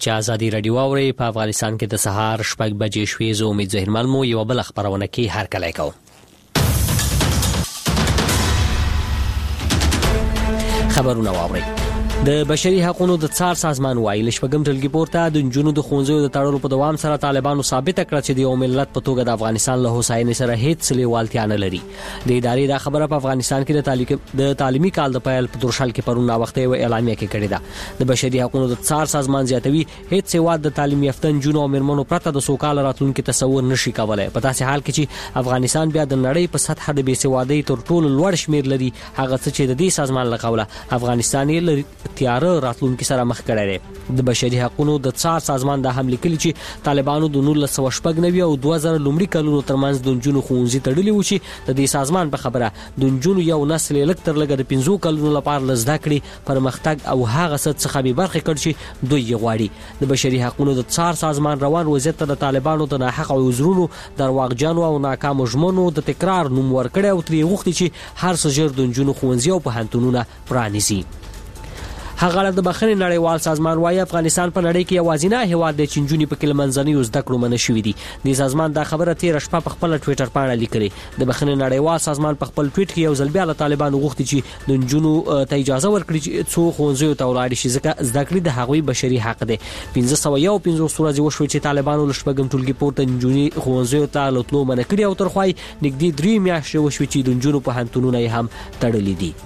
چې ازادي رادیو اوري په افغانستان کې د سهار 6 بجې شوې. زه امید زهرمل مو یو بل خبرونه کې هر کله کوم. خبرونه واوري. د بشري حقوقو د څار سازمان وایي لشپږم ټولګي پورته د جنونو د خونځو د تړلو په دوام سره طالبانو ثابت کړ چې د یو ملت په توګه د افغانستان له هوساینې سره هیڅ لیوالتیا نه لري. د ادارې دا خبره په افغانستان کې د تعلیمي کال د پیل په درشل کې پرون وخت یو اعلامیه کې کړې ده. د بشري حقوقو د څار سازمان زیاتوي هیڅ هیواد د تعلیم یافته جنونو او مرمنو پرته د سوکاله راتلونکو تصور نشي کولای. په داسې حال کې چې افغانستان بیا د نړۍ په سطح د بیسوادۍ تر ټولو لوړ شمیر لري، هغه څه چې د دې سازمان له قوله افغانستان یې تیار راتلونکو کې سره مخ کړی دی. د بشري حقوقو د څار سازمان د حمله کلی چې طالبانو د 1996 او 2000 لومړي کلونو ترمنځ د جنونو خونځي تړلي و چې د دې سازمان په خبره د جنونو یو نسل لک تر لګ د 15 کلونو لپاره لزده کړي پرمختګ او هغه څه څخه به برخه کړ چې دوی غواړي. د بشري حقوقو د څار سازمان روان وضعیت ته د طالبانو د ناحق عذرونو درواغجن او ناکام ژمنو د تکرار نوم ورکړی او ترې غوښتي چې هر څه ژر د جنونو خونځي او پوهنتونونه پرانیزي. هغه د بخښنې نړیوال سازمان وايي افغانستان په نړۍ کې یوازینی هیواد دی چې جنونی په کې منځنۍ زده کړو منع شوې دي. د سازمان دا خبره تیر شپه په خپل ټوئیټر باندې لیکلې. د بخښنې نړیوال سازمان په خپل ټوئیټ کې یو ځل بیا له طالبانو غوښتي چې د جنونو ته اجازه ورکړي چې څو خونځو ته ولاړ شي ځکه زده کړې د هغوی بشري حق دی. 1551 ورځې وشوي چې طالبانو له شپږم ټولګي پورته جنونی خونځو ته لوتلو منع کړي او تر خوای نږدې 3 میاشتې وشوي چې د جنونو پوهنتونونه هم تړلي دي.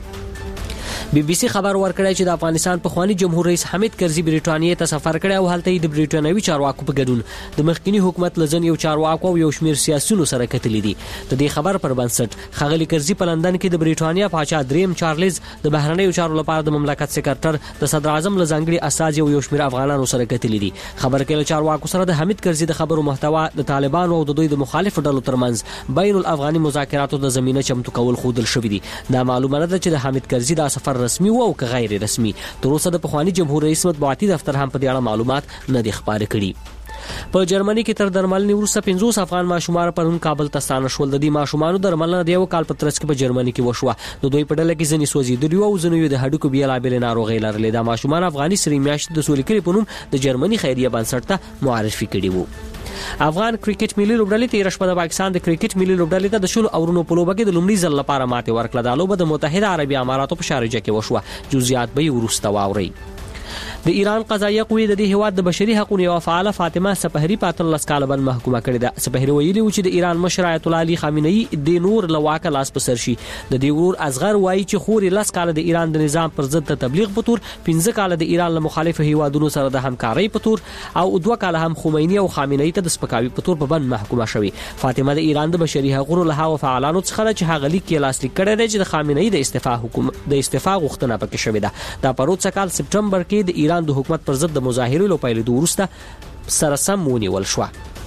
بي بي سي خبر ورکړی چې د افغانستان په خواني جمهور رئیس حامد کرزي بریټانیا ته سفر کړی او هلته د بریټانوي چارواکو په ګډون د مخکنی حکومت لزن یو چارواکو او یو شمیر سیاسيونو سره کتلې دي. د دې خبر پر بنسټ خغلی کرزي په لندن کې د بریټانیا پاچا دریم چارلز د بهرنیو چارو لپاره د مملکت سکرټر د صدر اعظم لزنګړي اساس یو شمیر افغانانو سره کتلې دي. خبر کې چارواکو سره د حامد کرزي د خبرو محتوا د طالبانو او د دوی د مخالف ډلو ترمنځ بین الافغاني مذاکراتو د زمينه چمتو کول خودل شوې دي. دا معلومه ده چې د حامد کرزي دا سفر رسمي او که غیر رسمي. تر اوسه د پخوانی جمهور رئیس مطبوعاتي دفتر هم په دې اړه معلومات نه دي خبرې کړي. په جرمني کې تر درملنې وروسته 50 افغان ماشومان پرون کابل ته ستانه شول. د دې ماشومانو درملنه د یو کال په ترڅ کې په جرمني کې وشوه. د دوی په ډله کې ځنې سوځېدلي او ځنې د هډوکو بیلابېل ناروغۍ لرلې. دا ماشومان افغاني سری میاشت د سولې په نوم د جرمني خیریه بنسټ ته معرفي کړي وو. افغان کرکټ ملي لوبډلې تیر شپه د پاکستان د کرکټ ملي لوبډلې ته د شلو اورونو په لوبه کې د لومړي ځل لپاره ماته ورکړه. د لوبه د متحده عربي اماراتو په شارجه کې وشوه. جزئیات به ورسته واوري. د ایران قضایه قوې د دې هواد د بشري حقوقو یو فعال فاطمه سپهری په 13 کال باندې محکومه کړې ده. سپهری ویلي و چې د ایران مشر آیت الله علي خامنه‌ای د نور لواکه لاس په سر شي. د دې ور اصغر وایي چې خوري 10 کال د ایران د نظام پر ضد تبلیغ په تور، 15 کال د ایران له مخالف هیوادونو سره د همکارۍ په تور او 2 کال هم خمینی او خامنه‌ای ته د سپکاوي په تور په بند محکومه شوی. فاطمه د ایران د بشري حقوقو له هغو فعالانو څخه چې هغه لیک کې لاس لیک کړی دی چې د خامنه‌ای د استعفا غوښتنه پکې شوې ده. دا پروت کال سپټمبر کې د ایران د حکومت پر ضد د مظاهرو له پیلېدو وروسته سره سم ونیول شو.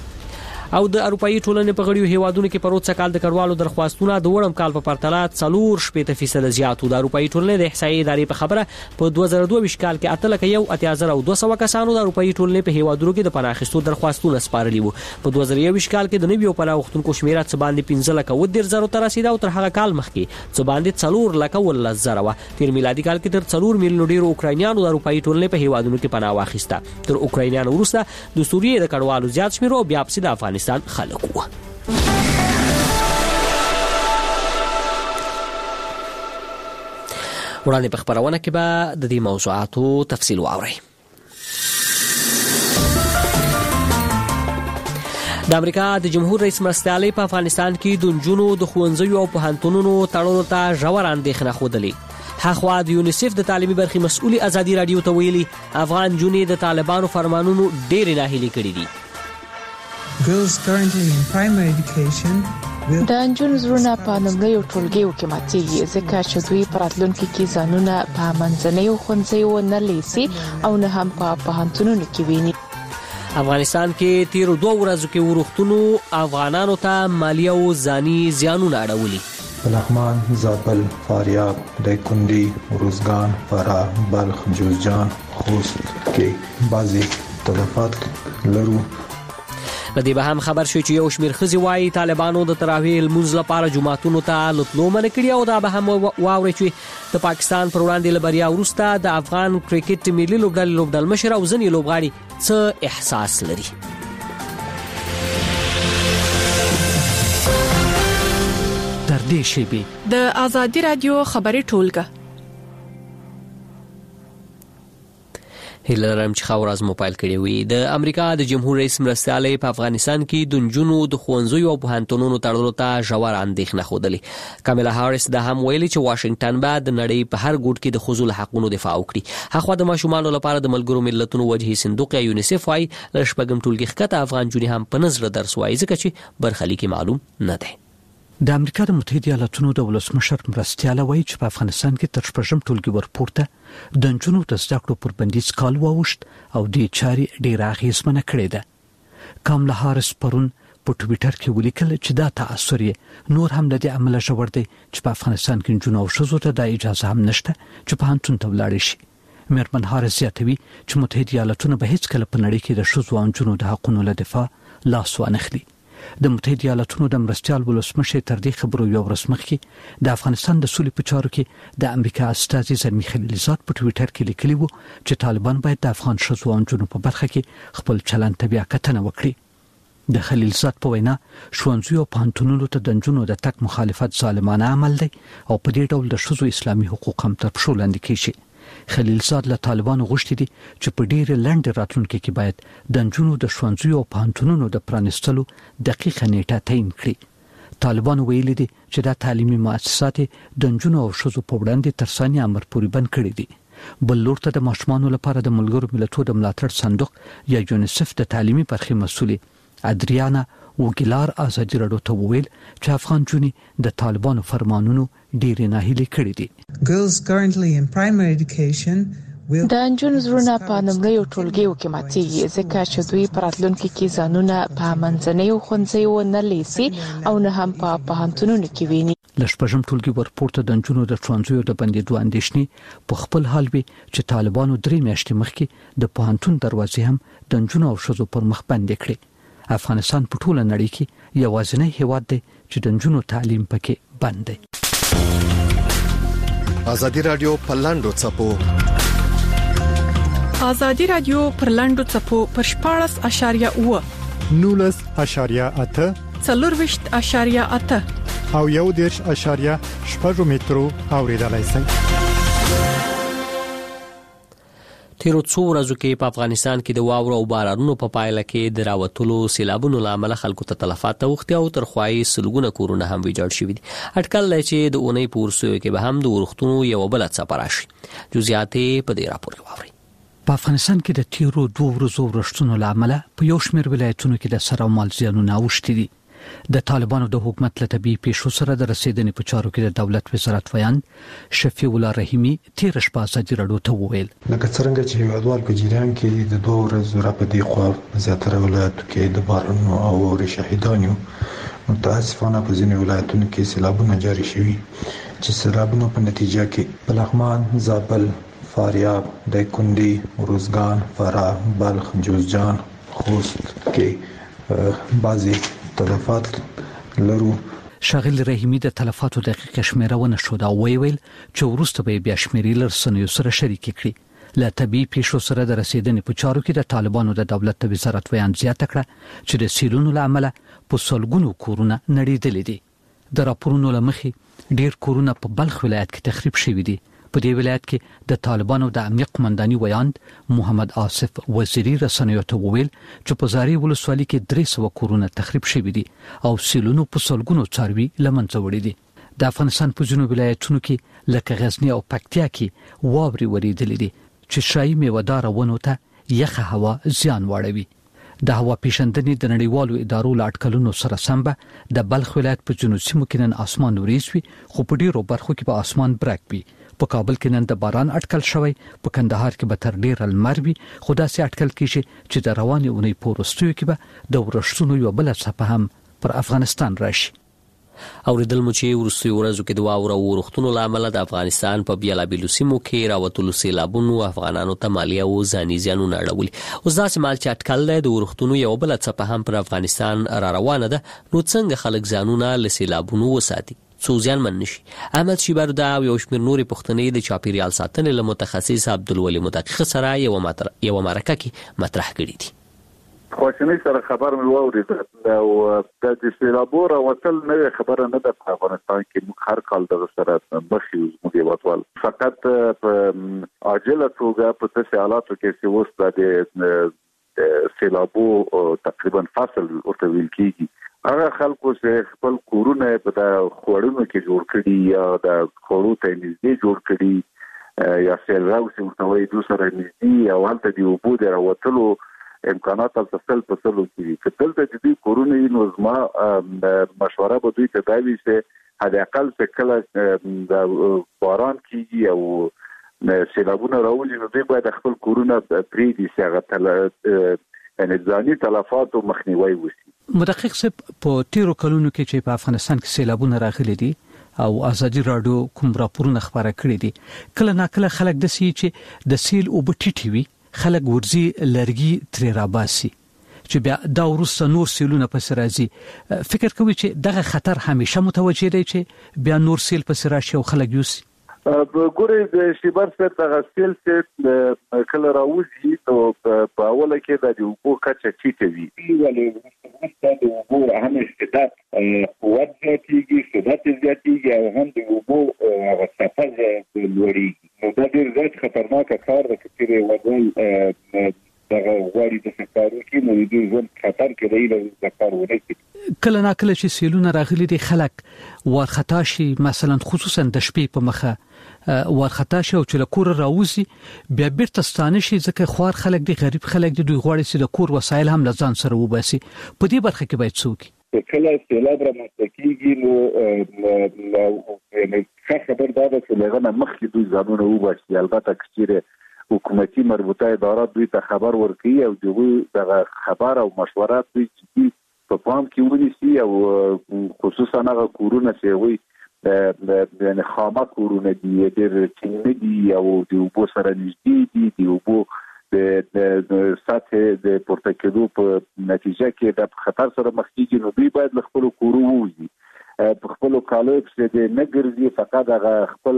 او د اروپאי ټولنې په غړیو هیوادونو کې پروت کال د کډوالو درخواستونه د وړم کال په پرتله 4.8% زیات وو. د اروپאי ټولنې د احصایې ادارې په خبره په 2022 کال کې 8,1,200 کسانو د اروپאי ټولنې په هیوادونو کې د پناه اخیستو درخواستونه سپارلي وو. په 2021 کال کې د نویو پناه غوښتونکو شمېر څه باندې 15,000 ته رسیدو او تر هغه کال مخکې څه باندې 4,000 و. تیر میلادي کال کې تر 4 میلیون ډیرو اوکراینیانو د اروپאי ټولنې په هیوادونو کې پناه واخیسته. تر اوکراینیانو وروسته د سوریې د کډوالو زیات شمېر او بیا په د افغانستان خلک وو. وړاندې په خبرونه کې به د دې موضوعاتو تفصیل واورئ. د امریکا د جمهور رئیس مرستیالۍ په افغانستان کې د نجونو د ښوونځیو او پوهنتونونو تړلو ته ژور اندېښنه ښودلې. هغه د یونیسف د تعلیمي برخې مسؤل ازادي رادیو ته ویلي افغان نجونې د طالبانو فرمانونو ډېرې ناهیلې کړې دي. Girls currently in primary education د نجونو زړونه په لومړیو ټولګیو کې ماتېږي ځکه چې دوی په راتلونکي کې ځانونه په منځنیو ښوونځیو نه لیسي او نه هم په پوهنتونونو کې ویني. افغانستان کې تیر 2 ورځو کې ورښتونو افغانانو ته مالی او ځاني زیانونه اړولي. لغمان، زابل، فاریاب، دایکنډي، روزګان، فراه، بلخ، جوزجان، خوست کې بعضي تلفات لرو. لدې به هم خبر شو چې یو شمېر ښځې وایي طالبانو د تراویح لمونځ لپاره جوماتونو ته لتلو منع کړي او دا به هم واورئ چې د پاکستان پر وړاندې له بریا وروسته د افغان کرکټ ملي لوبډل مشر او ځینې لوبغاړي څه احساس لري. تر دې شیبې د آزادي رادیو خبري ټولګه هیله لرم چې خاورز موبایل کړی وي. د امریکا د جمهور رئیس مرستیالۍ په افغانستان کې د نجونو د ښوونځیو او پوهنتونونو تړلو ته ژور اندېښنه ښودلې. کاملا هاریس دا هم ویلي چې واشنگټن به د نړۍ په هر ګوټ کې د ښځو له حقوقو دفاع وکړي. هغه د ماشومانو لپاره د ملګرو ملتونو وجهي صندوق یا یونیسف وايي له شپږم ټولګي ښکته افغان جونې هم په نظر درس وایي ځکه چې برخلیک معلوم نه دی. د امریکا د متحده ایالاتونو د ولسمشر مرستیاله وایي چې په افغانستان کې تر شپږم ټولګي ورپورته د نجونو د زده کړو پر بندیز کال واوښت او دې چاري ډېره اغېزمنه کړې ده. کاملا هاریس پرون په ټویټر کې ولیکل چې دا تاثر یې نور هم له دې عمله ژور دی چې په افغانستان کې نجونو او ښځو ته د اجازه هم نشته چې پوهنتون ته ولاړ شي. میرمن هاریس زیاتوي چې متحده ایالاتونه به هیڅ کله په نړۍ کې د ښځو او نجونو د حقوقو له دفاع لاس وانخلي. د متحده ایالاتونو د مرستیال ولسمشر تر دې خبرو یو ورځ مخکې د افغانستان د سولې په چارو کې د امریکا استازي زلمی خلیلزاد په ټویټر کې لیکلي وو چې طالبان باید د افغان ښځو او نجونو په برخه کې خپل چلند ته بیا کتنه وکړي. د خلیلزاد په وینا ښوونځیو او پوهنتونونو ته د نجونو د تګ مخالفت ظالمانه عمل دی او په دې ډول د ښځو اسلامي حقوق هم تر پښو لاندې کیږي. خلیلزاد له طالبانو غوښتي دي چې په ډېر لنډ راتلونکي کې باید د نجونو د ښوونځیو او پوهنتونونو د پرانیستلو دقیقه نیټه تعیین کړي. طالبانو ویلي دي چې دا تعلیمي مؤسسات د نجونو او ښځو په وړاندې تر ثاني امر پورې بند کړي دي. بل لور ته د ماشومانو لپاره د ملګرو ملتونو د ملاتړ صندوق یا یونیسف د تعلیمي برخې مسؤلې ادریانا وګیلار ازادي راډیو ته وویل چې افغان جونې د طالبانو فرمانونو ډېرې ناهیلې کړې دي. Girls currently in primary education د نجونو زړونه په نمريو ټولګیو کې ماتيږي ځکه چې دوی په راتلونکي کې ځانونه په منځنیو ښوونځیو نه لیسي او نه هم په پوهنتونونو کې ویني. له شپږم ټولګي ورپورته د نجونو د ښوونځیو د بندېدو اندېښنې په خپل حال وي چې طالبانو 3 میاشتې مخکې د پوهنتون دروازې هم د نجونو او ښځو پر مخ بندې کړې. افغانستان په ټوله نړۍ کې یوازینی هیواد دی چې د نجونو تعلیم پکې بند دی. آزادي رادیو په لاندو چپو آزادي رادیو پر لاندو چپو پر 14.8 19.8 4.8 او 1.8 مترو اوریدلای شئ. تیرو څو ورځو کې په افغانستان کې د واورو او بارانونو په پایله کې د راوتلو سیلابونو لامل خلکو ته تلفات اوختي او ترخوای سلګونه کورونه هم ویجاړ شوي دي. اټکل دی چې د اونۍ په ورسوي کې به هم د ورختونو یو بل څه راشي. جزئیات په دې راپور کې واورئ. په افغانستان کې د تیرو 2 ورځو ورښتونو لامل په یو شمېر ولایتونو کې د سر او مال زیانونه اوښتي دي. د طالبانو د حکومت له طبيعي پیښو سره د رسیدنې په چارو کې د دولت وزارت ویاند شفیع الله رحیمی تیر شپه ازادي راډیو ته وویل لکه څنګه چې هیوادوال په جریان کې د 2 ورځو راپدې خو زیاتره ولایتو کې د بارانونو او اورې شهیدانو متاسفانه په ځینې ولایتونو کې سیلابونه جاري شوي چې سیلابونو په نتیجه کې بلخمان، زابل، فاریاب، دایکنډي، روزګان، فراه، بلخ، جوزجان، خوست کې بعضي تلفات لرو. شاغل رحیمی د تلفاتو دقیقه شمیرونه شو دا ویل چې ورسته به بیا شمیرې لرسنیو سره شریک کړي. له طبيعي پیښو سره د رسیدنې په چارو کې د طالبانو د دولت وزارت ویان زیاته کړه چې د سیلونو لامل په سلګونو کورونه نړیدلې دي. د راپورونو لمخې ډیر کورونه په بلخ ولایت کې تخریب شوي دي. په دې ولایت کې د طالبانو د امنیت قومنداني ویاند محمد آصف وزیری رسنیو ته وویل چې په زاري ولسوالۍ کې 300 کورونه تخریب شوي دي او سیلونو په سلګونو څاروي لمنځه وړي دي. د افغانستان په ځینو ولایتونو کې لکه غزنی او پکتیا کې واوري وریدلې دي چې شایي میوه‌دار ونو ته یخه هوا زیان واړوي. د هوا پیژندنې د نړیوالو ادارو لاټکلونو سره سم به د بلخ ولایت په جنوب سیمو کې نن اسمان وریځ وي خو په ډیرو برخو کې به اسمان برګ وي. په کابل کې نن د باران اټکل شوی، په کندهار کې به تر ډیر لمر وي خو داسې اټکل کیږي چې د روانې اونۍ په وروستیو کې به د ورښتونو یو بل څپه هم پر افغانستان راشي. اوریدل مو چې ورسوي ورځو کې د واوره ورختونو لامل د افغانستان په بیلابیلو سیمو کې راوتلو سیلابونو افغانانو ته مالی او ځاني زیانونه اړولي. اوس دا سمال چې اټکل د ورختونو یو بل څه هم پر افغانستان را روانه ده، نو څنګه خلک ځانونه له سیلابونو وساتي څو ځان من نشي؟ احمد شیبردا یو شمېر نورې پوښتنې د چاپیریال ساتنې له متخصص عبدالولي مدقق سره یو مرکه کې مطرح کړې دي. خواشنۍ سره خبر مې واورېد او د سیلابو راوتل نوې خبره نه ده. په افغانستان کې موږ هر کال دغه سره مخ یو زموږ هېوادوال، فقط په عاجله توګه په داسې حالاتو کې چې اوس د سیلابو تقریبا فصل ورته ویل کېږي، هغه خلکو چې خپل کورونه په د خوړونو کې جوړ کړي یا د خوړو ته نږدې جوړ کړي یا سیل راوسي ورته وایي دوی سره نږدې او هلته د اوبو د راوتلو امکانات تل په سلو کې که دلته د دې کورونه نو زما مشوره به دوی ته دا وي چې حد اقل چې کله د باران کېږي او سیلابونه راوځي نو دوی باید خپل کورونه پرېږدي چې هغه یعنې ځاني تلفاتو مخنیوی وشي. مدقق صاحب په تیرو کلونو کې چې په افغانستان کې سیلابونه راغلي دي او ازادي راډیو کوم راپورونه خبره کړي دي، کله ناکله خلک د سي چې د سیل او بټیټي وي خلک ورزي لرګي تر راباسي چې بیا دا ورسره نور سیلونه پس راځي. فکر کوي چې دغه خطر همیشه متوجه دی چې بیا نور سیل پس راشي او خلک یوسي؟ ګورې د شیبر سره د غسیل چې کله راوځي نو په اوله کې د اوبو کچه ټیټه وي، ولې د اوبو هم استعداد قوت زیاتېږي، سرعت زیاتېږي او هم د اوبو صفحه لوړېږي. نو دا ډېر زیات خطرناک کار دی چې ودوی دغه غواړي د سکارو کې نو د ژوند خطر کې دی د کار ورکړي. کله ناکله چې سیلونه راغلي دي خلک ورخطا شي، مثلا خصوصا د شپې په مخه ورخطا شي او چې له کور راوځي بیا بیرته ستانه شي، ځکه خوار خلک دي، غریب خلک دي، دوی غواړي چې د کور وسایل هم له ځان سره وباسي. په دې برخه کې باید څوک کله سیلاب رامنځته کېږي نو یعنې ښه خبر دا ده چې له هغه نه مخکې دوی ځانونه وباسي. البته که چېرې حکومتي مربوطه ادارات دوی ته خبر ورکوي او دوی دغه خبر او مشورات دوی چې په پام کې ونیسي او خصوصا هغه کورونه چې هغوی یعنې خامه کورونه دي، ډېر ټینګ دي او د اوبو سره نږدې دي، د اوبو د سطحې د پورته کېدو په نتیجه کې د خطر سره مخ کېږي، نو دوی باید له خپلو کورو ووځي، په خپلو کالیو پسې د نه ګرځي، فقط هغه خپل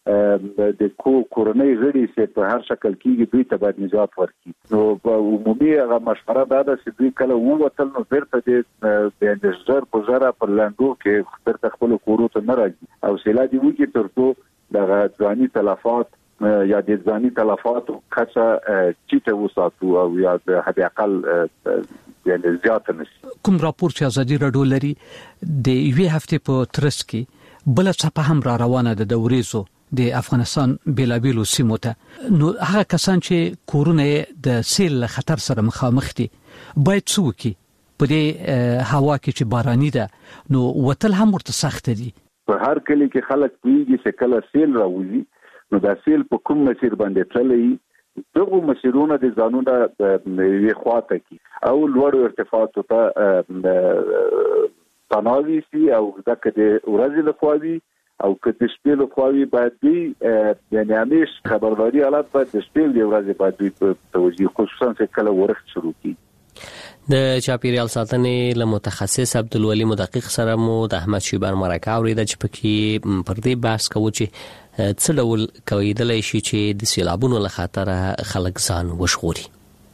د کورنۍ غړي چې په هر شکل کېږي دوی ته باید نجات ورکړي. نو په عمومي هغه مشوره دا ده چې دوی کله ووتل نو بیرته د ژر په ژره په لنډو کې بیرته خپلو کورو ته نه راځي او سیلا دې وکړي تر څو دغه ځاني تلفات یا د ځاني تلفاتو کچه ټیټه وساتو او یا د حد اقل یعنې زیاته نشي. کوم راپور چې ازادي راډیو لري د یوې هفتې په ترڅ کې بل څه هم را روانه ده د وریزو د افغانستان بیلابیلو سیمو ته، نو هغه کسان چې کورونه د سیل له خطر سره مخامخ دي باید څه وکړي؟ په دې هوا کې چې باراني ده نو وتل هم ورته سخت دي. په هر کلی کې خلک پوهېږي چې کله سیل راوځي نو دا سیل په کوم مسیر باندې تللی، دغه مسیرونه د ځانونه یوې خواته کی او لوړو ارتفاعاتو ته تناوي سي او دغه د ورځې لخوا وي او که د شپې لخوا وي باید دوی یعنې همیش خبرداري حالات باید د شپې د ورځې باید دوی په توجه خصوصا چې کله ورښت شروع کړي. د چاپیریال ساتنې له متخصص عبدالولي مدقق سره مو د احمد شیبر مرکه اورېده چې پکې پر دې بحث کوو چې څه ډول کېدلی شي چې د سیلابونو له خطره خلک ځان وژغوري.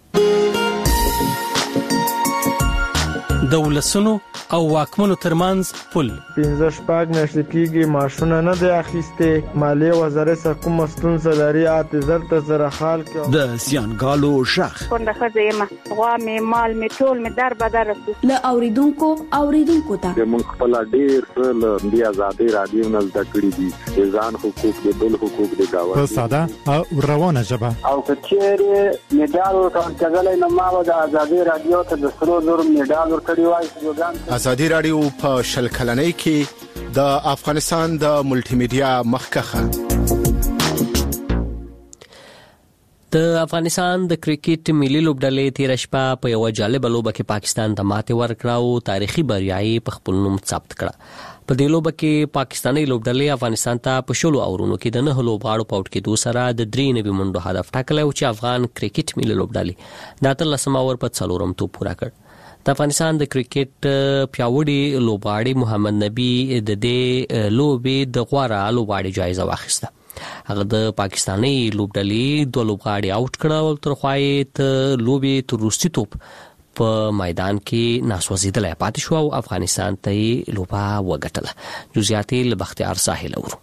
د ولسونو او واکمنو ترمنځ پل 15 میاشتې کېږي ماشونه نه دی اخیسته، مالیه وزارت کوم ستونزه لري، اعتذار ته سره حال کې د سیانګالو شخ څنګه خزیمه غوا می مال می ټول می در بدر له اوریدونکو ته موږ خپل ډېر له دې ازادي رادیو نه زده کړی دي ځان حقوق د بل حقوق د گاوه په ساده او روانه ژبه او کچېره میډال ورکړل نو ما د ازادي رادیو ته د سرو نور میډال ورکړی وای. ازادي رادیو په شل کلنۍ کې د افغانستان د ملټي میډیا مخکخه د افغانستان د کرکټ ملي لوبډلې تیر شپه په یو جالب لوبه کې پاکستان ته ماتې ورکړه او تاریخي بریايي په خپل نوم ثبت کړه. په دې لوبه کې پاکستاني لوبډلې افغانستان ته په شلو اورونو کې د 9 لوبغاړو په اوټ کې دوه سره د 93 منډو هدف ټاکلی او چې افغان کرکټ ملي لوبډلې د 13 اور په 4 توپ پوره کړ. د افغانستان د کرکټ پیاوړي لوبغاړي محمد نبی د دې لوبې د غوړه لوبغاړي جایزه واخیسته. هغه د پاکستاني لوبډلې دوه لوبغاړي اوټ کړه او تر خوای ته لوبې تر وروستي توپ په میدان کې ناسوځېدلی پاتې شو او افغانستان ته لوبه وګټله. جزئیات له بختیار ساحل اورو.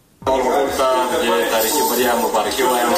تاریخي بریا مبارکي وایم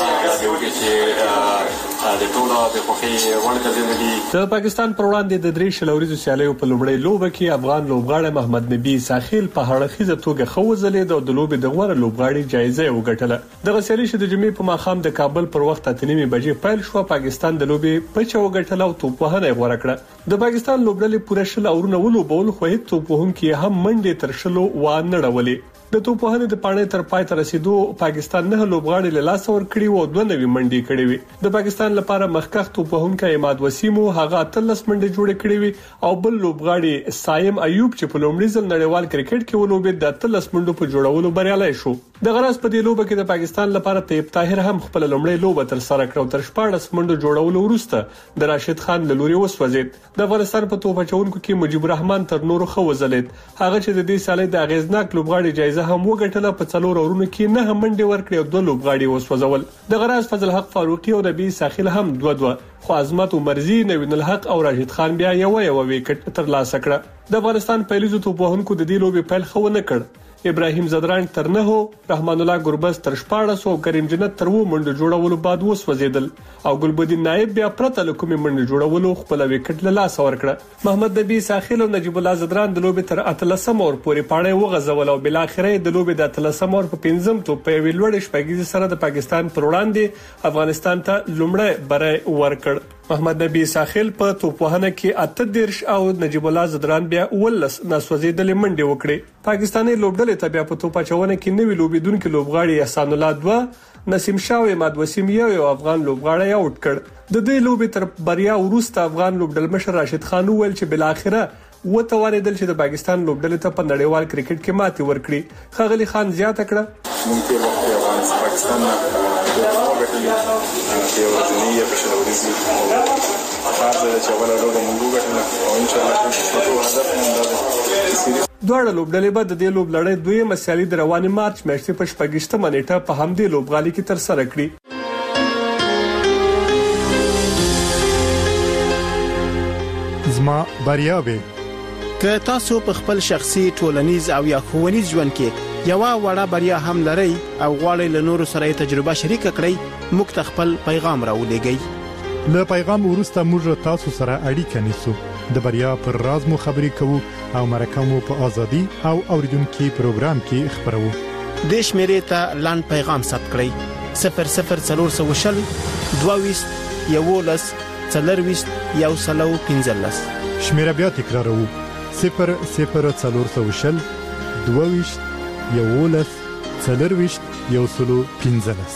د ټولو د خوښۍ وړ ګرځېدلي. د پاکستان پر وړاندې د 3 شلوريزو سیالیو په لومړۍ لوبه کې افغان لوبغاړی محمد نبی ساحل په هړخیزه توګه ښه وځلېد او د لوبې د غوره لوبغاړي جایزه یې وګټله. دغه سیالي چې د جمعې په ماښام د کابل پر وخت 8:30 بجې پیل شو، پاکستان د لوبې پچه وګټله او توپ وهنه یې غوره کړه. د پاکستان لوبډلې پوره شل اورونه ولوبول خو هیڅ توپ وهونکي هم منډې تر شلو وانه ډولې. د توپ وهنې د پاڼې تر پای ته رسیدو پاکستان 9 لوبغاړي له لاس ور کړی او 2 نوي منډې کړې وي. د پاکستان لپاره مخکخ توپ وهونکی اماد وسیم هغه 13 منډې جوړې کړې وي او بل لوبغاړي سایم ایوب چې په لومړي ځل نړیوال کرکټ کې ولوبېد د 13 منډو په جوړولو بریالی شو. د غراس په دې لوبه کې د پاکستان لپاره طیب طاهر هم خپل لومړی لوبه تر سره کړو. تر 14 منډو جوړولو وروسته د راشد خان له لوري وسوځید. د افغانستان په توپ اچونکو کې مجيب الرحمن تر نورو ښه وځلید. هغه چې د دې سالي د اغیزناک لوبغاړي جایزه هم وګټله. په 4 اورونو کې 9 منډې ورکړې او 2 لوبغاړي وسوځول. د غراس فضل حق فاروقي او نبی ساحل هم 2-2. خو عظمت عمرزي، نوین الحق او راشد خان بیا یو وکټ تر لاسه کړه. د افغانستان پیلیزو توپ وهونکو د دې لوبې پیل خو نه کړ. ابراهیم زدران تر 9، رحمان الله ګربز تر 14 او کریم جنت تر 2 منډو جوړولو بعد وسوځیدل او ګلبدین نائب بیا پرته له کومې منډو جوړولو خپل وکټ له لاس ورکړه. محمد نبی ساحل او نجیب الله زدران د لوبې تر 13 اور پورې پاڼې وغځول او بل اخره د لوبې د 13 اور په 5م توپ په ویل وړ شپږیز سره د پاکستان پر وړاندې افغانستان ته لومړی بری ورکړ. محمد نبی ساحل په توپ وهنه کې 8 او نجیب الله زدران بیا 19 ناسوځېدلې منډې وکړې. پاکستاني لوبډلې ته بیا په توپ اچونه کې نوی لوبیدونکو لوبغاړي احسان الله 2، نسیم شاه او اماد وسیم یو افغان لوبغاړی اوټ کړ. د دې لوبې تر بریا وروسته افغان لوبډل مشر راشد خان ویل چې بل اخره وتوانېدل چې د پاکستان لوبډلې ته په نړیوال کرکټ کې ماتې ورکړي. خغلی خان زیاته کړه ممکن وخت پاکستان یو ورځنی په شلوريزي خاصه چې ولا لوګو موږ غواړو او ان شاء الله چې هدف مونږ دواړه لوبډلې به د دې لوب لړۍ دویمه سیالي د رواني مارچ میاشتې په 28 نیټه په همدې لوبغالي کې تر سره کړي. زما بریاوي که تاسو په خپل شخصي ټولنیز او یا ښوونیز ژوند کې یو وړه بریا هم لرئ او غواړئ له نورو سره تجربه شریک کړئ، موږ ته خپل پیغام راولېږئ. له پیغام وروسته موږ تاسو سره اړیکه نیسو، د بریا پر راز مو خبرې کوو او مرکه مو په ازادي او اوریدونکو پروګرام کې خبرو. د شمیرې ته لاند پیغام ثبت کړئ 00420 22 11 40 115. شمیره بیا تکرارو 00420 22 11 40 115.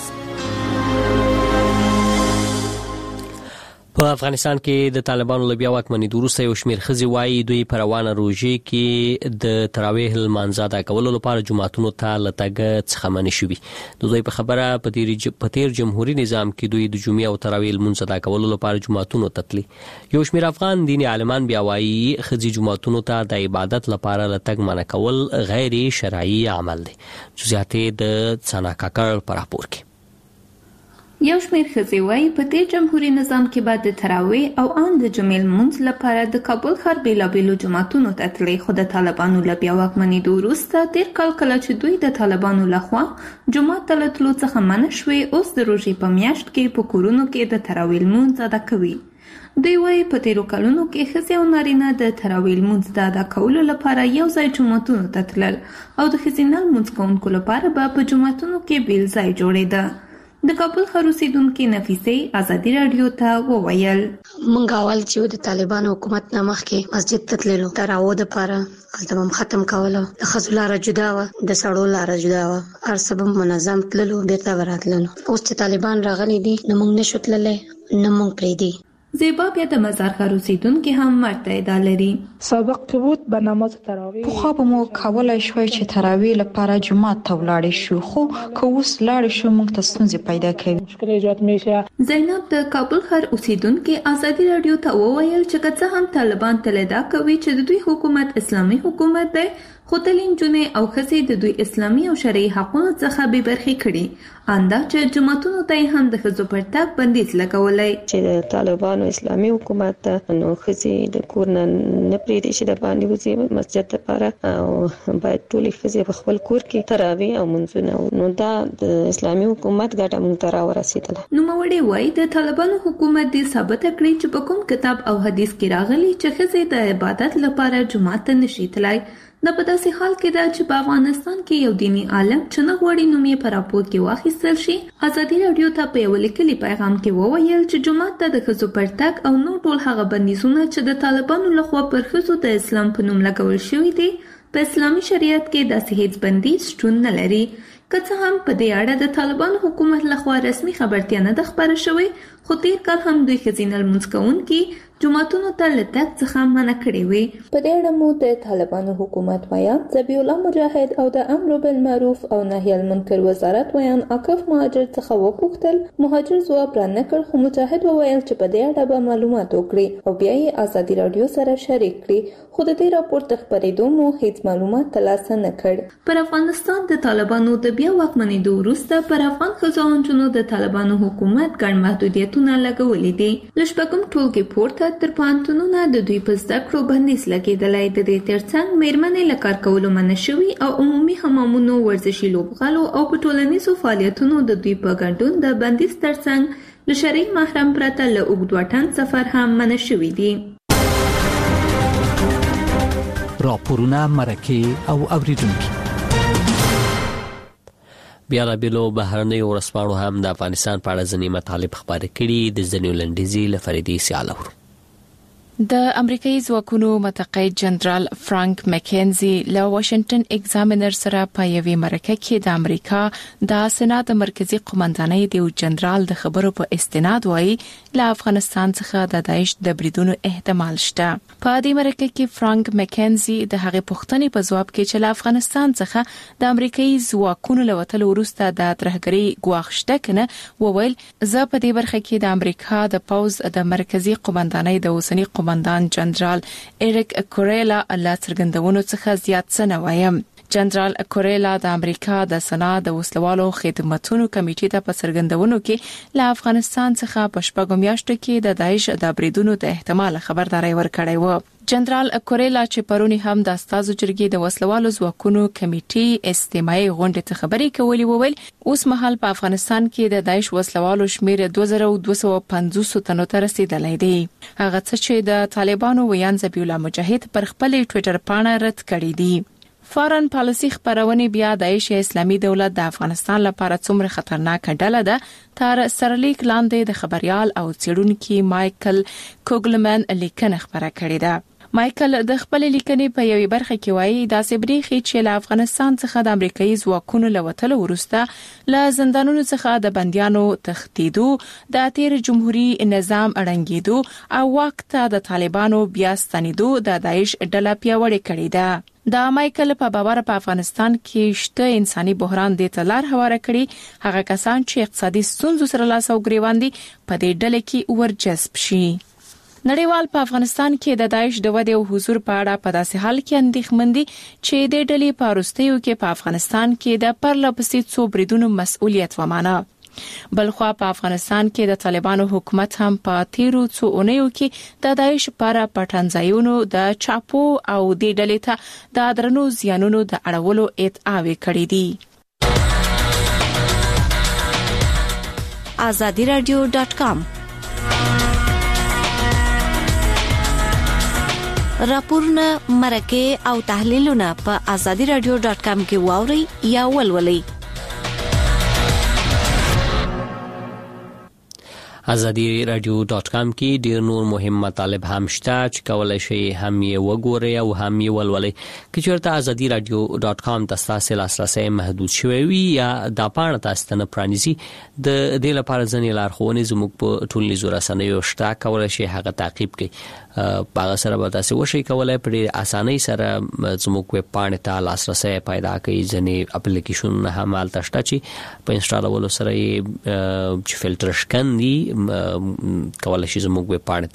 په افغانستان کې د طالبانو له بیا واکمنۍ وروسته یو شمېر ښځې وایي دوی په روانه روژې کې د تراویح لمانځه ادا کولو لپاره جوماتونو ته له تګ څخه منع شوي. د دوی په خبره په تیر جمهوري نظام کې دوی د جمعې او تراویح لمونځ ادا کولو لپاره جوماتونو ته تللي. یو شمېر افغان دیني عالمان بیا وایي ښځې جوماتونو ته د عبادت لپاره له تګ منع کول غیر شرعي عمل دی. جزئیات د ثنا کاکړ په راپور کې. یو شمېر ښځې وایي په دې جمهوري نظام کې به د تراویح او ان د جمعې لمونځ لپاره د کابل ښار بېلابېلو جوماتونو ته تللې، خو د طالبانو له بیا واکمنېدو وروسته تېر کال کله چې دوی د طالبانو لخوا جومات ته له تلو څخه منع شوې، اوس د روژې په میاشت کې په کورونو کې د تراویح لمونځ ادا کوي. دوی وایي په تیرو کلونو کې ښځې او نارینه د تراویح لمونځ د ادا کولو لپاره یو ځای جوماتونو ته تلل او د ښځینه لمونځ کوونکو لپاره به په جوماتونو کې بېل ځای جوړېده. د کابل ښار اوسیدونکو نفیسه ازادي رادیو ته وویل مونږ اول چې د طالبان حکومت نه مخکې مسجد ته تللو تراو د پاره التمام ختم کوله د خزولار جدا و د سړو لار جدا و هر سبب منظم تللو بیرته وراتللو اوس چې طالبان راغلي دي نو مونږ نشو تللی نو مونږ پرې دي زیبا بیا د مزار ښار اوسیدونکو هم مرته ادعا لري. سابق کې بود به نماز تراویح خو به مو کولای شوي چې تراویح لپاره جمعه ته ولاړ شو خو کوس لاړ شو موږ ته ستونزې پیدا کوي. مشکل ایجاد میشه. زینب د کابل ښار اوسیدونکو ازادي رادیو ته وویل چې کله هم طالبان تلدا کوي چې د دوی حکومت اسلامي حکومت دی خو تعلیم جنې او ښځې د دوی اسلامي او شرعي حقوقو څخه به برخې کړي انده چې جماعتونو ته هم د ښځو پر تګ بندیز لګولای چې طالبانو اسلامي حکومت نو ښځې د کور نه پریږدي چې د باندې وځي مسجد لپاره او باید ټول ښځې په خپل کور کې تراویح او منځونه نو دا د اسلامي حکومت ګټه مونږ ته راورسېدله. نو موري وای د طالبانو حکومت دې ثابت کړی چې په کوم کتاب او حدیث کې راغلي چې ښځې د عبادت لپاره جماعت ته نشي تلای. د په داسې حال کې دا چې په افغانستان کې یو دینی عالم چې نه غواړي نوم یې په راپور کې واخیستل شي ازادي رادیو ته په یو لیکلي پیغام کې وویل چې جماعت ته د ښځو پر تګ او نو ټول هغه بندیزونه چې د طالبانو لخوا پر ښځو د اسلام په نوم لګول شوي دي په اسلامي شریعت کې داسې هیڅ بندیز شتون نه لري. که څه هم په دې اړه د طالبانو حکومت لخوا رسمي خبرتیا نه ده خپره شوې خو تیر کال هم دوی ښځینه لمونځ کوونکي جماعتونو ته له تګ څخه منع کړې وې. په دې اړه مو د طالبانو حکومت ویان ذبیح الله مجاهد او د امر بالمعروف او نهي المنکر وزارت ویان عاکف مهاجر څخه وپوښتل. مهاجر ځواب را نه کړ خو مجاهد وویل چې په دې اړه به معلومات وکړي او بیا یې ازادي رادیو سره شریک کړي خو د دې راپور د خپرېدو مو هیڅ معلومات ترلاسه نه کړ. پر افغانستان د طالبانو د بیا واکمنېدو وروسته پر افغان ښځو او نجونو د طالبانو حکومت ګڼ محدودیتونه لګولي دي. له شپږم ټولګي پورته تر پوهنتونونو د دوی په زده کړو بندیز لګېدلی. د دې ترڅنګ میرمنې له کار کولو منع شوي او عمومي حمامونو ورزشي لوبغالو او په ټولنیزو فعالیتونو د دوی په ګډون د بندیز ترڅنګ له شرعي محرم پرته له اوږد واټن سفر هم منع شوي دي. راپورونه مرکه او اوریدونکي بیلابیلو بهرنیو ورځپاڼو هم د افغانستان په اړه ځینې مطالب خپاره کړي. د ځینو لنډیزې له فریدي سیاله ورو. د امریکایي ځواکونو متقاعد جنرال فرانک مکینزي له واشنگټن ایگزامینر سره په یوې مرکه کې د امریکا د سېنات مرکزی قومندانۍ د جنرال د خبرو په استناد وایي له افغانستان څخه د داعش د بریدونو احتمال شته. په دې مرکه کې فرانک مکینزي د هغې پوښتنې په ځواب کې چې له افغانستان څخه د امریکایي ځواکونو له وتلو وروسته د ترهګرۍ ګواښ شته کنه وویل زه په دې برخه کې د امریکا د پوز د مرکزی قومندانۍ د اوسنی قومندان جنرال ایریک کوریلا له څرګندونو څخه زیات څه نه وایم. جنرال کوریلا د امریکا د سنا د وسلوالو خدماتو کمیټې ته په څرګندونو کې له افغانستان څخه په شپږم میاشتو کې د داعش د بریدونو د احتمال خبرداري ورکړې و. جنرال کوریلا چې پرونی هم د استازو جرګې د وسلوالو ځواکونو کمیټې استماعي غونډې ته خبري کولې وویل اوس مهال په افغانستان کې د داعش وسلوالو شمیر 2250 تنو ته رسیدلی دی. هغه څه چې د طالبانو ویان ذبیح الله مجاهد پر خپل ټوئیټر پاڼه رد کړی دی. فارن پالیسی خبرونه بیا د داعش اسلامي دولت د افغانستان لپاره څومره خطرناک ډله ده تر سرلیک لاندې د خبريال او څېړونکو مایکل کوګلمن لیکنه خبره کړې ده. مایکل د خپل لیکنې په یوې برخه کې وایي دا سبريخي چې له افغانستان څخه د امریکایي ځواکونو لوتلو وروسته له زندانونو څخه د بنديانو تښتیدو د تیر جمهوریت نظام اړنګیدو او وخت د طالبانو بیا ستنیدو د داعش ډله پیاوړې کړې ده. د مایکل په باور په افغانستان کې شته انساني بحران د تلار هواره کړي هغه کسان چې اقتصادي ستونزو سره لاس او ګریوان دي په دې ډله کې ورجذب شي. نړیوال په افغانستان کې د داعش د ودې او حضور په اړه په داسې حال کې اندېښمن دي چې د ډلې په وروستیو کې په افغانستان کې د پرلپسې څو بریدونو مسؤلیت ومانه. بلخوا په افغانستان کې د طالبانو حکومت هم په تیرو څو اونیو کې د داعش لپاره پټنځایونو د چاپو او د ډلې ته د درنو زیانونو د اړولو ادعاوې کړې دي. azadiradio.com راپورونه مرکه او تحلیلونه په azadiradio.com کې واوري یا ولولئ. azadi.radio.com کې ډیر نور مهم مطالب هم شته چې کولای شئ هم یې وګورئ او هم یې ولولئ. که چېرته azadi.radio.com ته تاسو لاسرسي محدود شوی وي یا د پاڼه تاسو ته پرانیزي د دې لپاره ځنې لارښوونې زموږ په ټولنیزو رسنیو شته، کولای شئ هغه تعقیب کړئ. په هغه سره به تاسو وشئ کولای په اسانۍ سره زموږ ویب پاڼې ته لاسرسي پیدا کړئ. ځنې اپلیکیشن هم هلته شته چې په انسټالولو سره چې فلټر شکندي کولای شي زموږ ویب پاڼې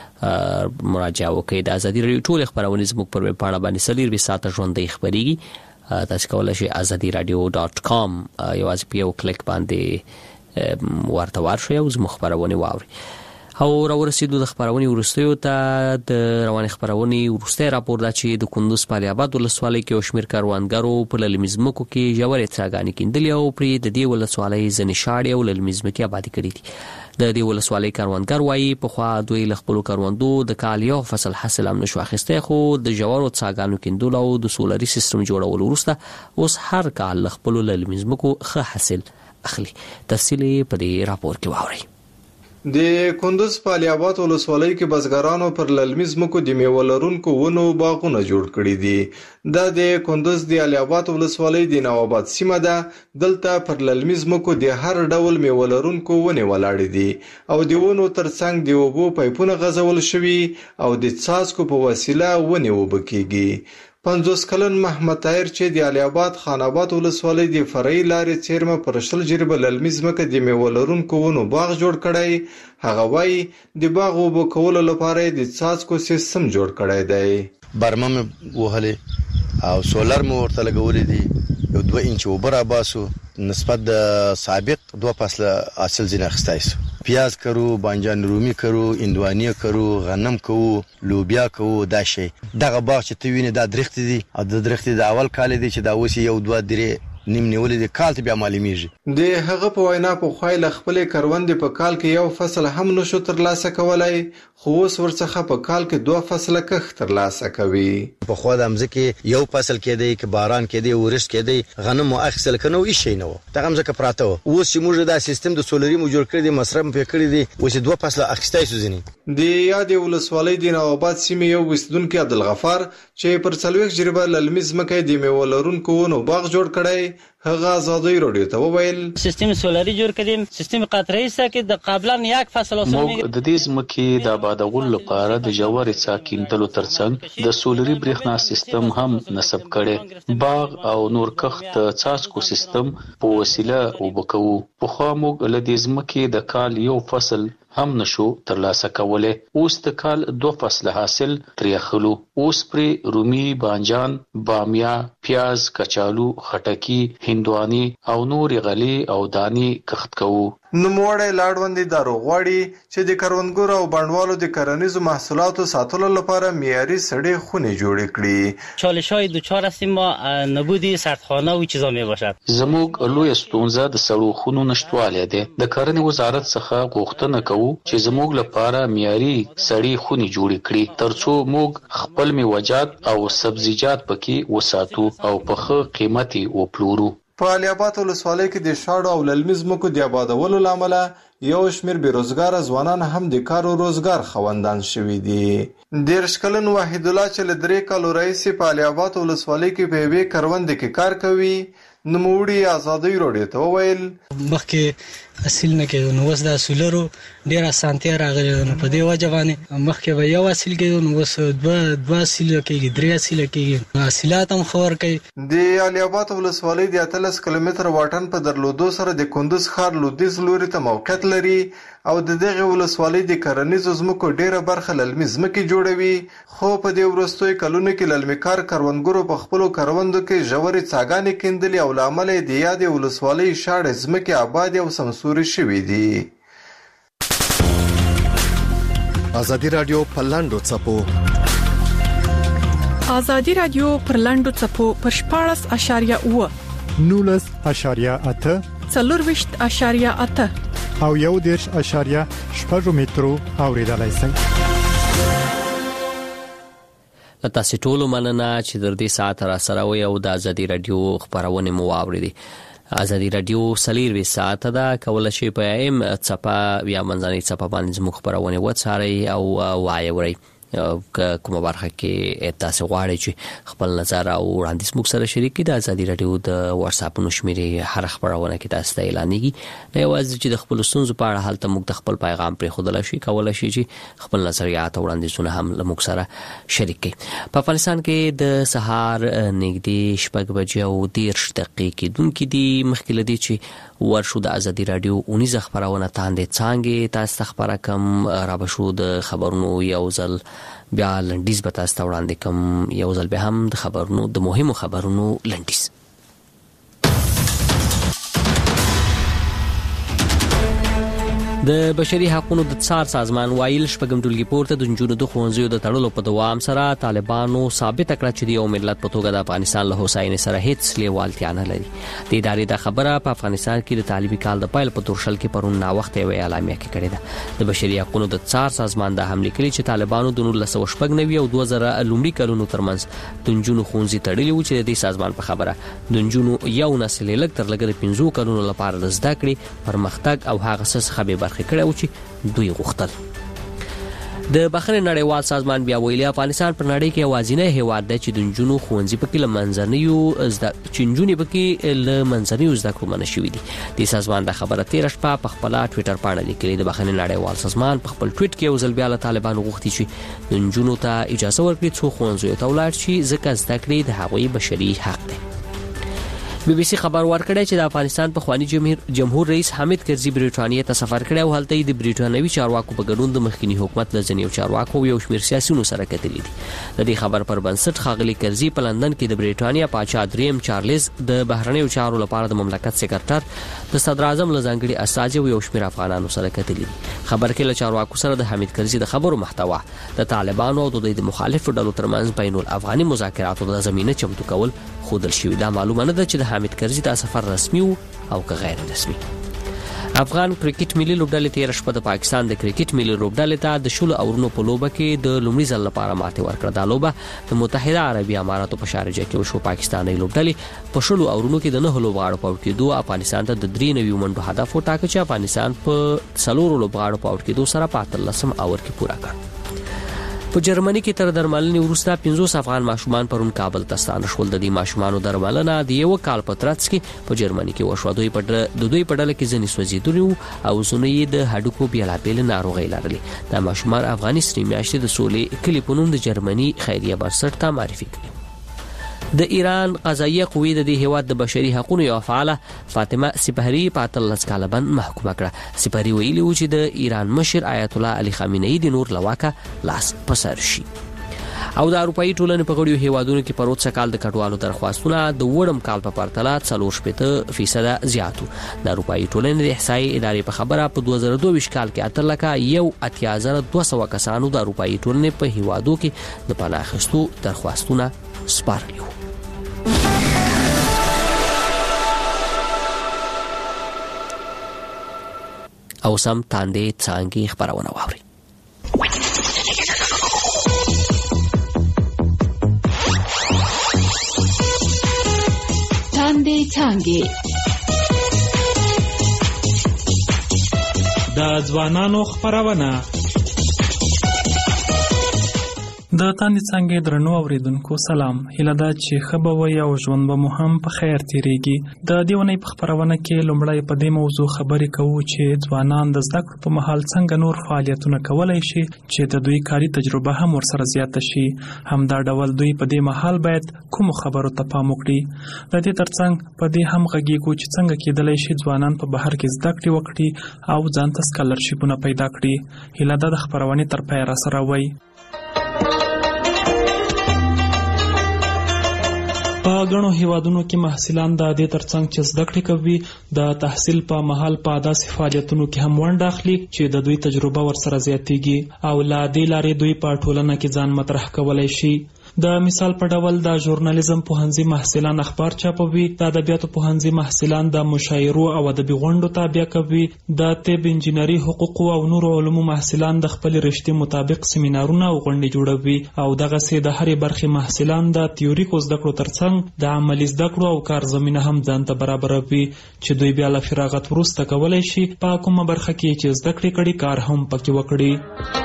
ته مراجعه وکړئ. د ازادي راډیو ټول خبرونه زموږ پر ویب پاڼه باندې 24 ساعته ژوندۍ خبريږي. تاسو کولای شئ azadi.radio.com یوازې په یو کلیک باندې ورته ورشئ او زموږ خبرونه واورئ. او راورسېدو د خبرونې ورستیو ته د رواني خبرونې ورسته راپور دا چې د کندوز په علي آباد ولسوالۍ کې شمیر کاروانګرو په للمزمکو کې ژورې څاګانې کیندلې او پرې د دې ولسوالۍ ځنې شاړې او للمزمکې آبادي کړې دي. د دې ولسوالۍ کاروانګر وایي په خوا دوی له خپل کاروندو د کال یو فصل حاصل هم نشو اخیسته، خو د ژورو څاګانو کیندلو او د سولري سیستم جوړولو وروسته اوس هر کال له خپل للمزمکو ښه حاصل اخلي. تفصیل په دې راپور کې واورئ. د کندوز په علي آباد ولسوالۍ کې بزګرانو پر للمي ځمکو د میوه لرونکو ونو باغونه جوړ کړي دي. دا د کندوز د علي آباد ولسوالۍ د نوآباد سیمه ده. دلته پر للمي ځمکو د هر ډول میوه لرونکو ونې ولاړې دي او د ونو ترڅنګ د اوبو پایپونه غځول شوي او د څاڅکو په وسیله ونې اوبه کیږي. 50 کلن محمد طاهر چې د علي آباد خان آباد ولسوالۍ د فرعي لارې څیرمه پر 20 جریبه للمي ځمکه د میوه لرونکو ونو باغ جوړ کړی. هغه وایي د باغ اوبه کولو لپاره د څاڅکو سیستم جوړ کړی دی. برمه مې وهلې او سولر مې ورته لګولې دي. یو 2 انچ اوبه را باسو نسبت د سابق 2 فصله حاصل ځینې اخیستی سو. پیاز کرو، بانجان رومي کرو، اندواني کرو، غنم کرو، لوبیا کرو. دا شی دغه باغ چې ته وینې دا درختې دي او د درختې د اول کال دي چې دا اوس یو 2 درې نیم نیولې دي، کال ته بیا معلومیږي. د هغه په وینا په خوای له خپلې کروندې په کال کې یو فصل هم نشو ترلاسه کولای، خو اوس ورڅخه په کال کې 2 فصله کښت ترلاسه کوي. په خوا د مځکې یو فصل کېدی که باران کېدی ورښت کېدی غنم مو اخیستل کنه هیڅ شی نه و، دغه مځکه پراته و. اوس چې موږ دا سیستم د سولري مو جوړ کړی دی، مصرف پې کړی دی، اوس 2 فصله اخیستی سو. ځینې د یادې ولسوالۍ د نوآباد سیمې یو اوسیدونکي عبدالغفار چې پر 40 جریبه للمي ځمکه د میوه لرونکو ونو باغ جوړ کړی، هغه ازادي راډیو ته وویل سیستم سولري جوړ کړم، سیستم قطره‌ای سکه د قابلان یک فصل اوسه موږ د دې ځمکې د آبادولو لپاره د جواري څاکیندلو ترڅنګ د سولري برېښنا سیستم هم نصب کړي. باغ او نور کښت څاڅکو سیستم په وسیله وبکوو. په خوا موږ له دې ځمکې د کال یو فصل هم نشو ترلاسه کوله. اوس د کال 2 فصله حاصل ترې اخلو. اوس پرې رومي، بانجان، بامیه، پیاز، کچالو، خټکی، هندواني او نور غلي او دانی کښت کوو. نوموړی لاړوندې دا روغواړي چې د کروندګرو او بڼوالو د کرنیزو محصولاتو ساتلو لپاره معیاري سړې خونې جوړې کړي. چالش‌های دوچار هستیم ما نبودی سردخانه و چیزا میباشد. زموږ لوی ستونزه د سړو خونو نشټوالی دی. د کرنې وزارت څخه غوښتنه کوو چې زموږ لپاره معیاري سړې خونې جوړې کړي ترڅو موږ خپل میوه‌جات او سبزیجات پکې وساتو او په ښه قیمت یې وپلورو. په علي آباد ولسوالۍ کې د شاړو او للمي ځمکو د آبادولو له امله یو شمېر بېروزګاره ځوانان هم د کار او روزګار خاوندان شوي دي. 13 کلن وحید الله چې له 3 کالو راهیسې په علي آباد ولسوالۍ کې په یوې کرونده کې کار کوي، نوموړي ازادي راډیو ته وویل مخکې اصل نه کېدو، نو اوس د سولرو ډېره اسانتیا راغلې ده. نو په دې وجه باندې مخکې به یو اصل کېدو، نو اوس 2 اصل کېږي، 3 اصل کېږي، حاصلات هم ښه ورکوي. د علي آباد ولسوالۍ د 18 کیلومتره واټن په درلودو سره د کندوز ښار لویدیځ لوري ته موقعیت لري او د دغه ولسوالۍ د کرنیزو ځمکو ډېره برخه للمي ځمکې جوړوي. خو په دې وروستیو کلونو کې للمي کار کروندګرو په خپلو کروندو کې ژورې څاګانې کیندلې او له امله د یادې ولسوالۍ شاړې ځمکې آبادې او سمسورې شوي دي. ازادي راډیو په لاندو څپو ازادي راډیو پر لاندو څپو پر 14.8 19.8 24.8 او 1.8 مترو اوریدلای شئ. تاسو ټول مننه چې در دې ساعت را سره وي او د ازادي راډیو خبرونه مو واوریدي. ازادي رادیو سلیر ساعت دا کول شي په ایم صفه یا منځنۍ صفه باندې زموږ خبرونه وڅاري او وایوري کومه برخه کې تاسو غواړئ چې خپل نظر او وړاندیز موږ سره شریک کړئ. د ازادي رادیو د واتس اپ نو شمیرې هر خبرونه کې تاسو ته اعلانېږي. نه یوازې چې د خپل ستونزو په اړه حالت موږ د خپل پیغام پر خودل شي کولای شي چې خپل نظریات او وړاندیزونه هم موږ سره شریک کړئ. په افغانستان کې د سهار نږدې 6:30 دونکو دي مخکې لدی چې ورشو د ازادي رادیو 19 خبرونه تاندې څنګه تاسو خبره کم را بشو د خبرونو یو ځل بیا لنډیز به تاسو وړاندې کوم یو ځل به هم د خبرونو د مهمو خبرونو لنډیز. د بشري حقوقو د څار سازمان وایل شپږم ټولګي پورته د جنونو د خوندزیو د تړلو په دوام سره طالبانو ثابت کړه چې د یو ملت په توګه د افغانستان له هوساینې سره هیڅ لیوالتیا نه لري. د ادارې د خبره په افغانستان کې د طالبي کال د پایل په تورشل کې پرون نا وخت یو اعلامیه کې کړې ده. د بشري حقوقو د څار سازمان د حمله کړي چې طالبانو د 1999 او 2000 لومړي کلونو ترمنځ د جنونو خوندزي تړلې و چې د سازمان په خبره د جنونو یو نسل لګ تر لګ د 15 کلونو لپاره د زده کړې پرمختګ او هغه څه خبر کړو چې دوی غوښتل. د بخښنې نړیوال سازمان بیا ویلي افغانستان پر نړۍ کې یوازینی هیواد دی چې د جنونو خوندزي په کې لمنځنیو زده چنجونی په کې لمنځنیو زده کړو منشوي دي. د سازمان د خبره 13 شپه په خپل ټوئیټر باندې لیکلي. د بخښنې نړیوال سازمان په خپل ټوئیټ کې وزل بیا له طالبانو غوښتي چې د جنونو ته اجازه ورکړي څو خوندزي ته ولاړ شي ځکه زده کړې د هغوی بشري حق دی. بي بي سي خبر ورکړی چې د افغانستان په خواني جمهور رئیس حامد کرزي بریټانیا ته سفر کړی او هلته د بریټانوي چارواکو په ګډون د مخکنی حکومت له ځینو چارواکو یو شمېر سیاسيونو سره کتلي دي. د دې خبر پر بنسټ خاغلی کرزي په لندن کې د بریټانیا پاچا دریم چارلز د بهرنیو چارو لپاره د مملکت سکرټر د صدر اعظم لزانګړي اساس یو شمېر افغانانو سره کتلي دي. خبر کې له چارواکو سره د حامد کرزي د خبرو محتوا د طالبانو او د مخالفو ډلو ترمنځ بین الافغاني مذاکراتو د زمينه چمتو کول خودل شوی. دا معلومه نه ده چې د حامد کرزي د سفر رسمي او که غیر رسمي. افغان کرکټ ملي لوبډلې 13 شپه د پاکستان د کرکټ ملي لوبډلې ته د شلو اورونو په لوبه کې د لومړي ځل لپاره ماته ورکړه. دا لوبه د متحده عربي اماراتو په شارجه کې وشو. پاکستاني لوبډلې په شلو اورونو کې د 9 لوبغاړو په وړاندې افغانستان ته د 3 نوي منډو هدف وټاکه چې افغانستان په 4 لوبغاړو په وړاندې سره په 13 اور کې پورا کړ. په جرمني کې تر درملنې وروسته 50 افغان ماشومان پرون کابل ته ستانه شول. د دې ماشومانو درملنه د یو کال په ترڅ کې په جرمني کې وشو. دوی په ډله کې ځنې سوځېدلي او زونه د هډوکو بیلابیل ناروغۍ لرلې. دا ماشومان افغاني سری میاشتې د سولې کلی په نوم د جرمني خیریه بنسټ ته معرفي کړي. د ایران قضایه قوې د دې هیواد د بشري حقوقو یو فعاله فاطمه سپهری په 13 کال باندې محکومه کړه. سپهری ویلي و چې د ایران مشر آیت الله علي خامنه‌ای د نور لواکه لاس پسر شي. او د اروپאי ټولنې په غړیو هیوادونو کې په روز کال د کډوالو درخواستونه د وړم کال په پرتله 40% زیاتو. د اروپאי ټولنې د احصایي ادارې په خبره په 2022 کال کې 8,200 کسانو د اروپאי ټولنې په هیوادو کې د پناه اخیستو درخواستونه سپارلي. او سم تاندې څنګه خبرونه واوري. تاندې څنګه د ځوانانو خبرونه د تاندې څنګه درنو اوریدونکو سلام. هیله ده چې خبروي او ژوند به مو هم په خیر تیریږي. د دیونې په خبرونه کې لومړی په دې موضوع خبرې کوو چې ځوانان د زده کړو په مهال څنګه نور فعالیتونه کولای شي چې د دوی کاري تجربه هم ورسره زیاته شي. همدا ډول دوی په دې مهال باید کوم خبرو ته پام وکړي. د دې ترڅنګ په دې هم غږیږو چې څنګه کېدلی شي ځوانان په بهر کې زده کړې وکړي او ځان ته سکالرشیپونه پیدا کړي. هیله ده د خبرونې تر پایه راسره وئ. په غنو هیوادونو کې محصلان د دې ترڅنګ چې زده کړې کوي د تحصیل په مهال په داسې فعالیتونو کې هم ونډه اخلي چې د دوی تجربه ورسره زیاتېږي او لا دې لارې دوی په ټولنه کې ځان مطرح کولای شي. د مثال په ډول د ژورنالیزم پوهنځي محصلان اخبار چاپوي، د ادبیاتو پوهنځي محصلان د مشاعرو او ادبي غونډو تابع کوي، د طب، انجینري، حقوق او نورو علومو محصلان د خپل رشتې مطابق سیمینارونه او غونډې جوړوي، او دغه سي د هرې برخې محصلان د تیوریکو زده کړو ترڅنګ د عملي زده کړو او کار زمینه هم ځان ته برابروي چې دوی بیا له فراغت وروسته کولی شي په کومه برخه کې چې زده کړې کړي کار هم پکې وکړي.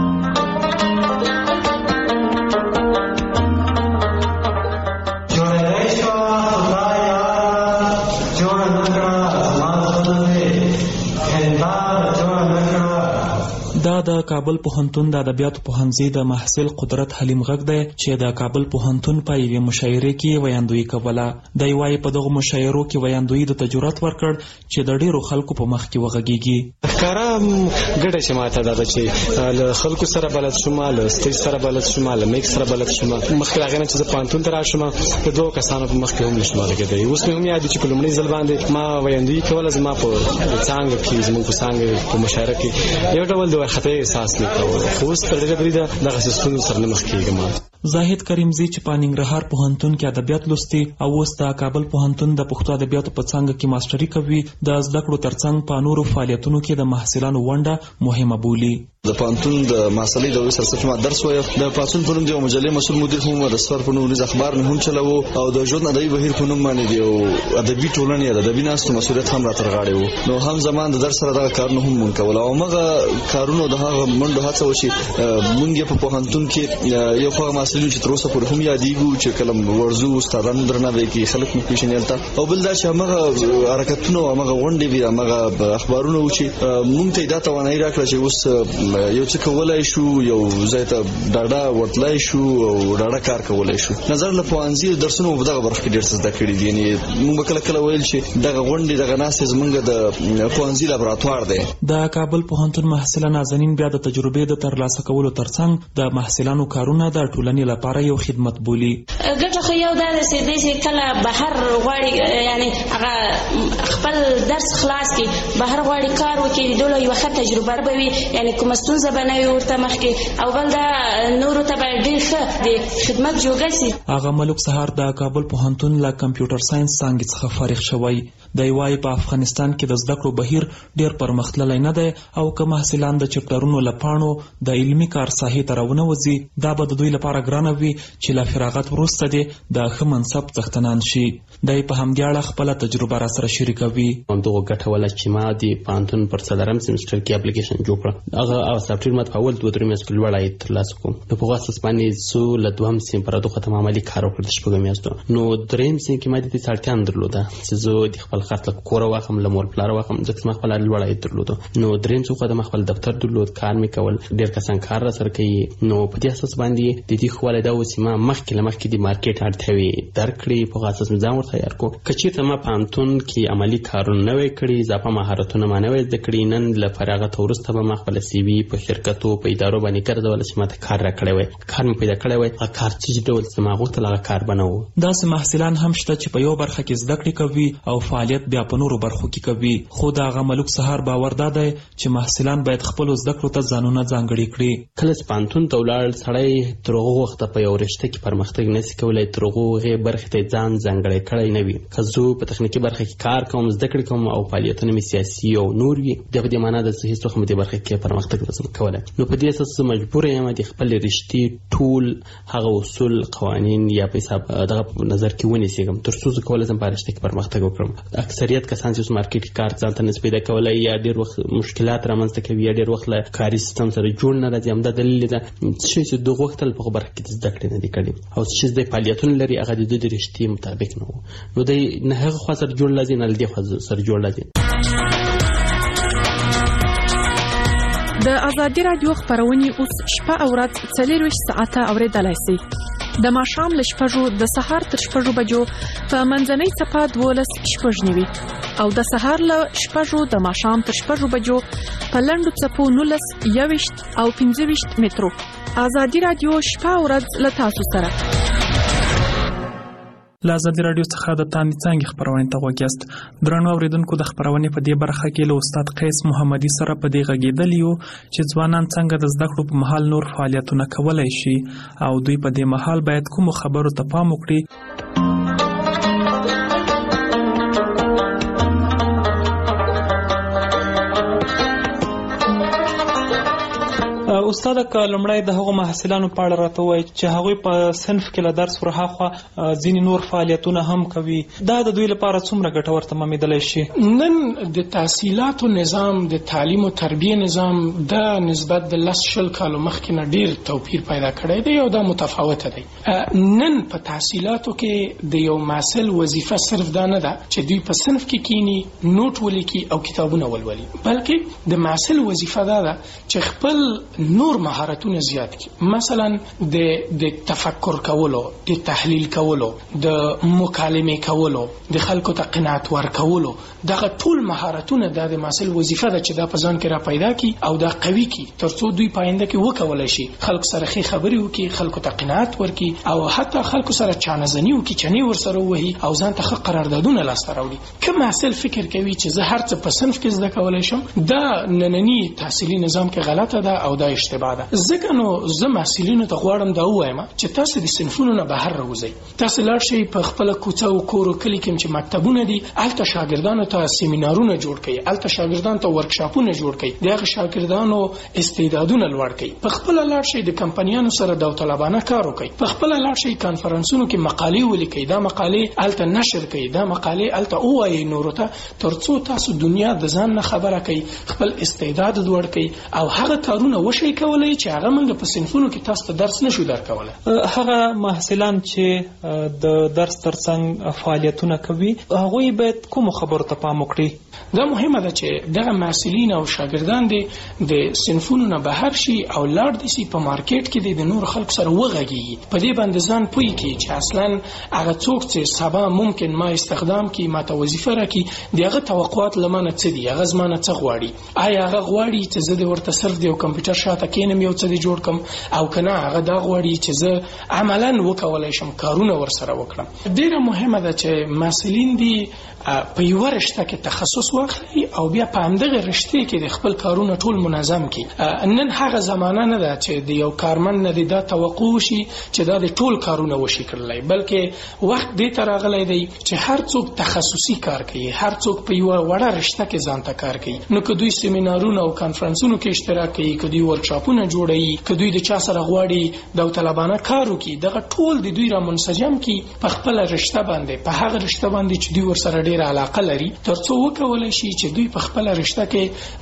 د کابل پوهنتون د ادبیاتو پوهنځي د محصل قدرت حلیم غږ دی چې د کابل پوهنتون په یوې مشاعرې کې ویاندویي کوله. دی وایي په دغو مشاعرو کې ویاندویي د تجربت ورکړ چې د ډیرو خلکو په مخ کې وغږیږي. ښکاره ګټه چې ماته دا ده چې له خلکو سره بلد شوم، له سټیج سره بلد شوم، له میک سره بلد شوم. مخکې هغې نه چې زه پوهنتون ته راشم د دوو کسانو په مخ کې هم نشم غږېدی. اوس مې هم یاد دي چې په لومړي ځل باندې ما ویاندویي کوله، زما په څانګه کې زموږ په څانګه په مشاعره کې یو ډول د وارخطۍ احساس نه کوم، خو اوس تر ډېره بریده دغه ستونزو سره نه مخ کېږم. زاهد کریمزی چې په ننګرهار پوهنتون کې ادبیات لوستي او اوس د کابل پوهنتون د پښتو ادبیاتو په څانګه کې ماستري کوي، د زده کړو ترڅنګ په نورو فعالیتونو کې د محصلانو ونډه مهمه بولي. د پوهنتون د محصلۍ د سرسفت ما درس وایم، د پاتون په نوم د مجلې مسؤل مدیر هم، د سفر په نوم د اخبار نه هم چلوو، او د ژوند ادبي بهیر په نوم باندې دی او ادبي ټولنې د ادبي ناستو مسؤلیت هم راتر غاړې وو. نو هم زمان د درس سره دغه کارونه هم مونږ کول، او هغه کارونه د هغه منډو هڅه وشي. مونږ په پوهنتون کې یو خو محصلین چې تر اوسه پورې هم یادېږو چې کله ورزو استادانو درناوی کوي، خلک مو پیژني، او بل دا چې هغه حرکتونه او هغه غونډې وي، هغه اخبارونه و چې مونږ ته دا توانایي راکړه چې اوس یو څه کولای شو، یو ځای ته ډاډه ورتلای شو او ډاډه کار کولای شو. نظر له پوهنځي درسونو په دغه برخه کې ډېر څه زده کړي دي. یعنې موږ کله کله ویل چې دغه غونډې دغه ناستې زموږ د پوهنځي لابراتوار دی. د کابل پوهنتون محصله نازنین بیا د تجربې د ترلاسه کولو ترڅنګ د محصلانو کارونه د ټولنې لپاره یو خدمت بولي. ګټه خو یو دا ده چې کله بهر غواړي، یعنی هغه خپل درس خلاص کړي، بهر غواړي کار وکړي، دوی یو ښه تجربه به وي، یعنی کومه ستونزه به نه وي ورته مخکې، او بل دا نورو ته به ډېر ښه د خدمت جوګه سي. هغه ملک سهار د کابل پوهنتون له کمپیوټر ساينس څانګې څخه فارغ شوی. دی وایي په افغانستان کې د زده کړو بهیر ډېر پرمختللی نه دی، او که محصلان د چپټرونو له پاڼو د علمي کار ساحې ته راونه دا به د دوی لپاره ګرانه وي چې له فراغت وروسته دې د ښه منصب څښتنان شي. دی په همدې اړه خپله تجربه را سره شریکوي. همدغه ګټه وله چې ما د پوهنتون پر څلورم سیمسټر کې اپلیکیشن جوړ کړه. هغه سافټویر ما په اول 2-3 میاشتو کې لوړ عاید ترلاسه کړم. نو په هغه اساس باندې زه له دوهم سیم پر دغه ختم عملي کار وکړ د شپږو میاشتو. نو درېیم سیم کې ما د دې اړتیا نه درلوده چې زه د خپل خرڅ له کوره واخلم، له مور پلاره واخلم، ځکه ما خپل لوړ عاید درلوده. نو درېیم څه خو د خپل دفتر درلود، کار مې کول، ډېر کسان کار را سره کوي. نو په دې اساس باندې د دې خو ولدا و چې ما مخکې د مارکیټ اړتیاوې درکړې، په اساس مې ځان ورته تیار کړ. کچېرته ما پوهنتون کې عملي کارونه نه وای کړي، اضافه مهارتونه ما نه وای زده کړي، نن له فراغت وروسته به ما خپل سی وي په شرکتو په ادارو باندې ګرځول چې ما ته کار راکړی وای، کار مې پیدا کړی وای. هغه کار چې ډول چې ما غوښتل هغه کار به نه و. داسې محصلان هم شته چې په یو برخه کې زده کړې کوي او فعالیت بیا په نورو برخو کې کوي. خو د هغه ملک سهار باور دا دی چې محصلان باید خپلو زده کړو ته ځانونه ځانګړي کړي. کله چې پوهنتون ته ولاړ سړی تر هغه وخته په یو رشته کې پرمختګ نشي کولی، تر هغې برخې ته ځان ځانګړی کړی نه وي. که زه په تخنیکي برخه کې کار کوم، زده کړې کوم او فعالیتونه مې سیاسي او نور وي، د په دې معنا ده چې هېڅ وخت مې دې برخه کې پرمختګ نشم کولی. نو په دې اساس زه مجبور یم د خپل رشتې ټول هغه اصول، قوانین یا په حساب دغه نظر کې ونیسم تر څو زه کولی شم په رشته کې پرمختګ وکړم. اکثریت کسان چې اوس مارکیټ کې کار ځان ته نشي پیدا کولی، یا ډېر وخت مشکلات رامنځته کوي، یا ډېر وخت له کاري سیستم سره جوړ نه راځي. همدا دلیل دی چې د غوښتل په برخه کې زده کړې نه دي کړي، او چې د فعالیتونو لري هغه د رشتې مطابق نه وو. نو دی نه هغه خوا سره جوړ لازم، نه له دې خوا سره جوړ لازم. د ازادي رادیو خبرونه اوس شپه او ورځ 24 ساعته اوریدلای شئ. د ماښام له 6 د سهار تر 6 بجو په منځنۍ صفه 12:09 او د سهار له 6 د ماښام تر 6 بجو په لنډو صفو 19 21 او 25 مترو. ازادي رادیو شپه او ورځ له تاسو سره. له ازادي راډیو څخه د تاندې څانګې خپرونې ته غوږ یاست. درنو اورېدونکو، د خپرونې په دې برخه کې له استاد قیس محمدي سره په دې غږېدلي یو چې ځوانان څنګه د زده کړو په مهال نور فعالیتونه کولی شي او دوی په دې مهال باید کومو خبرو ته پام وکړي. استاد، که لومړی د هغو محصلانو په اړه راته ووایي چې هغوی په صنف کې له درس ورهاخوا ځینې نور فعالیتونه هم کوي، دا د دوی لپاره څومره ګټور تمامېدلی شي؟ نن د تحصیلاتو نظام، د تعلیم او تربیه نظام د نسبت د 10-20 کالو مخکې نه ډیر توپیر پیدا کړی دی او دا متفاوته دی. نن په تحصیلاتو کې د یو محصل وظیفه صرف دا نه ده چې دوی په صنف کې کینی، نوٹ ولیکي او کتابونه ولولي، بلکې د محصل وظیفه دا ده چې خپل نور مهارتونه زیات کړي. مثلا د تفکر کولو، د تحلیل کولو، د مکالمه کولو، د خلکو ته قناعت ورکولو، دغه ټول مهارتونه د محصل وظیفه ده چې دا په ځان کې را پیدا کړي او دا قوي کړي ترڅو دوی پاینده کې وکولای شي خلکو سره ښه خبرې وکړي، خلکو ته قناعت ورکړي او حتی خلکو سره چانهزني وکړي، چنې ورسره ووهي او ځان ته ښه قراردادونه لاسته راوړي. که محصل فکر کوي چې زه هر څه په صنف کې زده کولی شم، دا ننني تحصیلي نظام کې غلطه ده او دا اشتباه ده. ځکه نو زه محصلینو ته غواړم دا ووایم چې تاسو د صنفونو نه بهر راوځئ، تاسو لاړ شئ په خپله کوڅه او کور او کلي کې چې مکتبونه دي، هلته شاګردانو ته سیمینارونه جوړ کړئ، هلته شاګردانو ته ورکشاپونه جوړ کړئ، د هغه شاګردانو استعدادونه لوړ کړئ. په خپله لاړ شئ د کمپنیانو سره داوطلبانه کار وکړئ، په خپله لاړ شئ کانفرنسونو کې مقالې ولیکئ، دا مقالې هلته نشر کړئ، دا مقالې هلته ووایئ نورو ته، ترڅو تاسو دنیا د ځان نه خبره کړئ، خپل استعداد لوړ کړئ او هغه کارونه وشئ کولی چې هغه موږ په صنفونو کې تاسو ته درس نشو درکولی. هغه محصلان چې د درس ترڅنګ فعالیتونه کوي، هغوی باید کومو خبرو ته پام وکړي؟ دا مهمه ده چې دغه محصلین او شاګردان دي د صنفونو نه بهر شي او لاړ دي سي په مارکیټ کې د نور خلکو سره وغږیږي، په دې باندې ځان پوي کړي چې اصلا هغه څوک چې سبا ممکن ما استخدام کړي، ما ته وظیفه راکړي، دغه توقعات لمنه څه دي، هغه زما نه څه غواړي، آیا هغه غواړي چې زه د ورته صرف د یو کمپیوټر شاته کینم یو څه دی جوړ کم، او کنه هغه دا غواړي چې زه عملاً وکولای شم کارونه ورسره وکړم. ډیره مهمه ده چې محصلین دي په یو رشته کې تخصص واخلي او بیا په همدغه رشته کې د خپل کارونه ټول منظم کړي. نن هغه زمانه نه ده چې د یو کارمند نه دا توقع شي چې دا د ټول کارونه وشي کړلای، بلکې وخت دې ته راغلی دی چې هر څوک تخصصي کار کوي، هر څوک په یو وړه رشته کې ځان ته کار کوي. نو که دوی سیمینارونه او کانفرنسونو کې اشتراک کوي، که دوی ورکشاپونه جوړوي، که دوی د چا سره غواړي داوطلبانه کار وکړي، دغه ټول د دوی را منسجم کړي په خپله رشته باندې، په هغه رشته باندې چې دوی ورسره ډېره علاقه لري، ترڅو وکولی شي چې دوی په خپله رشته کې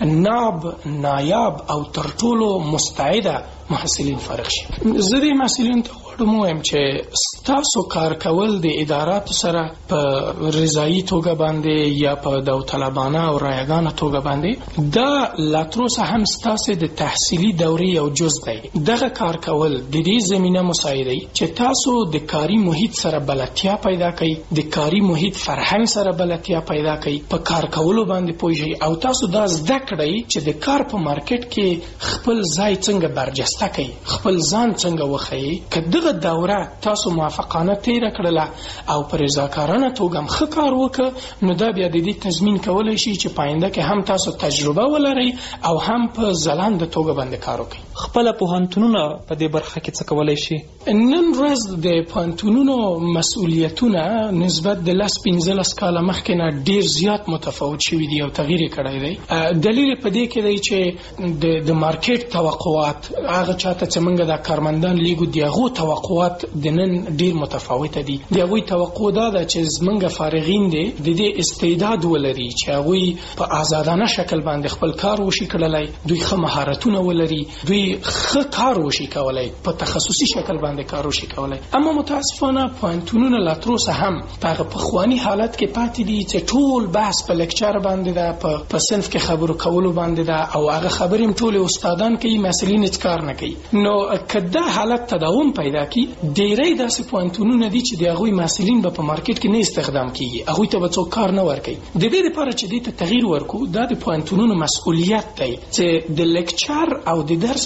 نایاب او تر ټولو مستعده محصلین فارغ شي. زه دې محصلین ته غواړم ووایم چې ستاسو کار کول د اداراتو سره په رضایي توګه باندې یا په داوطلبانه او رایګانه توګه باندې دا لا تروسه هم ستاسو د تحصیلي دورې یو جز دی. دغه کار کول د دې زمینه مساعدوي چې تاسو د کاري محیط سره بلدتیا پیدا کړئ، د کاري محیط فرهنګ سره بلدتیا پیدا کړئ، په کار کولو باندې پوه شئ او تاسو دا زده کړئ چې د کار په مارکیټ کې خپل ځای څنګه برجسته کړئ، خپل ځان څنګه وښیئ. که دغه دوره تاسو موافقانه تیره کړله او په رضاکارانه توګه هم ښه کار وکړه، نو دا بیا د دې تضمین کولی شي چې په آینده کې هم تاسو تجربه ولرئ او هم په ځلانده توګه باندې کار وکړئ. خپله پوهنتونونه په دې برخه کې څه کولی شي؟ نن ورځ د پوهنتونونو مسؤلیتونه نسبت د 10-15 کاله مخکې نه ډیر زیات متفاوت شوي دي او تغییر یې کړی دی. دلیل په دې کې دی چې د مارکیټ توقعات، هغه چاته چې موږ د کارمندان لیږو، د هغو توقعات د نن ډیر متفاوته دي. د هغوی توقع دا ده چې زموږ فارغین دي د دې استعداد ولري چې هغوی په آزادانه شکل باندې خپل کار وشي کړلی، دوی ښه مهارتونه ولري، دوی ښه کار وشي کولی، په تخصصي شکل باندې کار وشي کولی. اما متاسفانه پوهنتونونه لا تروسه هم په هغه پخواني حالت کې پاتې دي چې ټول بحث په لیکچر باندې ده، په صنف کې خبرو کولو باندې ده او هغه خبرې هم ټولې استادان کوي، محصلین هیڅ کار نه کوي. نو که دا حالت تداوم پیدا کړي، ډیری داسې پوهنتونونه دي چې د هغوی محصلین به په مارکیټ کې نه استخدام کیږي، هغوی ته به څوک کار نه ورکوي. د دې لپاره چې دې ته تغییر ورکړو، دا د پوهنتونونو مسؤلیت دی چې د لیکچر او د درس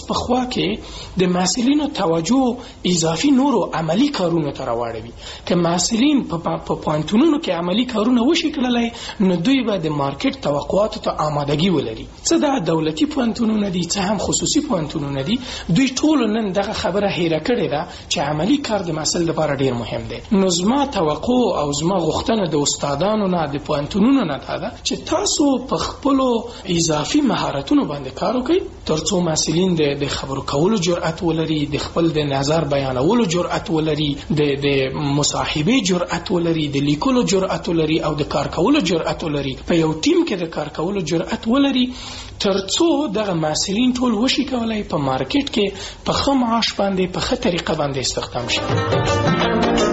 په خوا کې د محصلینو توجه اضافي نورو عملی کارونو ته راوړوي که محصلین په پوهنتونونو کې عملی کارونه وشي کړلای نو دوی به د مارکیټ توقعاتو ته آمادګي ولري څه د دولتي پوهنتونونو دي څه هم خصوصي پوهنتونونه دي دوی ټول نن دغه خبره هیره کړې ده چې عملی کار د محصل لپاره ډیر مهم دی. نو زما توقع او زما غوښتنه د استادانو نه د پوهنتونونو نه ده چې تاسو په خپل اضافي مهارتونو باندې کار وکړئ ترڅو محصلین د خبرو کولو جرأت ولري د خپل د نظر بیانولو جرأت ولري د مصاحبه جرأت ولري د لیکلو جرأت ولري او د کار کولو جرأت ولري په یو ټیم کې د کار کولو جرأت ولري ترڅو دغه محصلین ټول وشي کولای په مارکیټ کې په ښه معاش باندې په ښه طریقه باندې استخدام شي.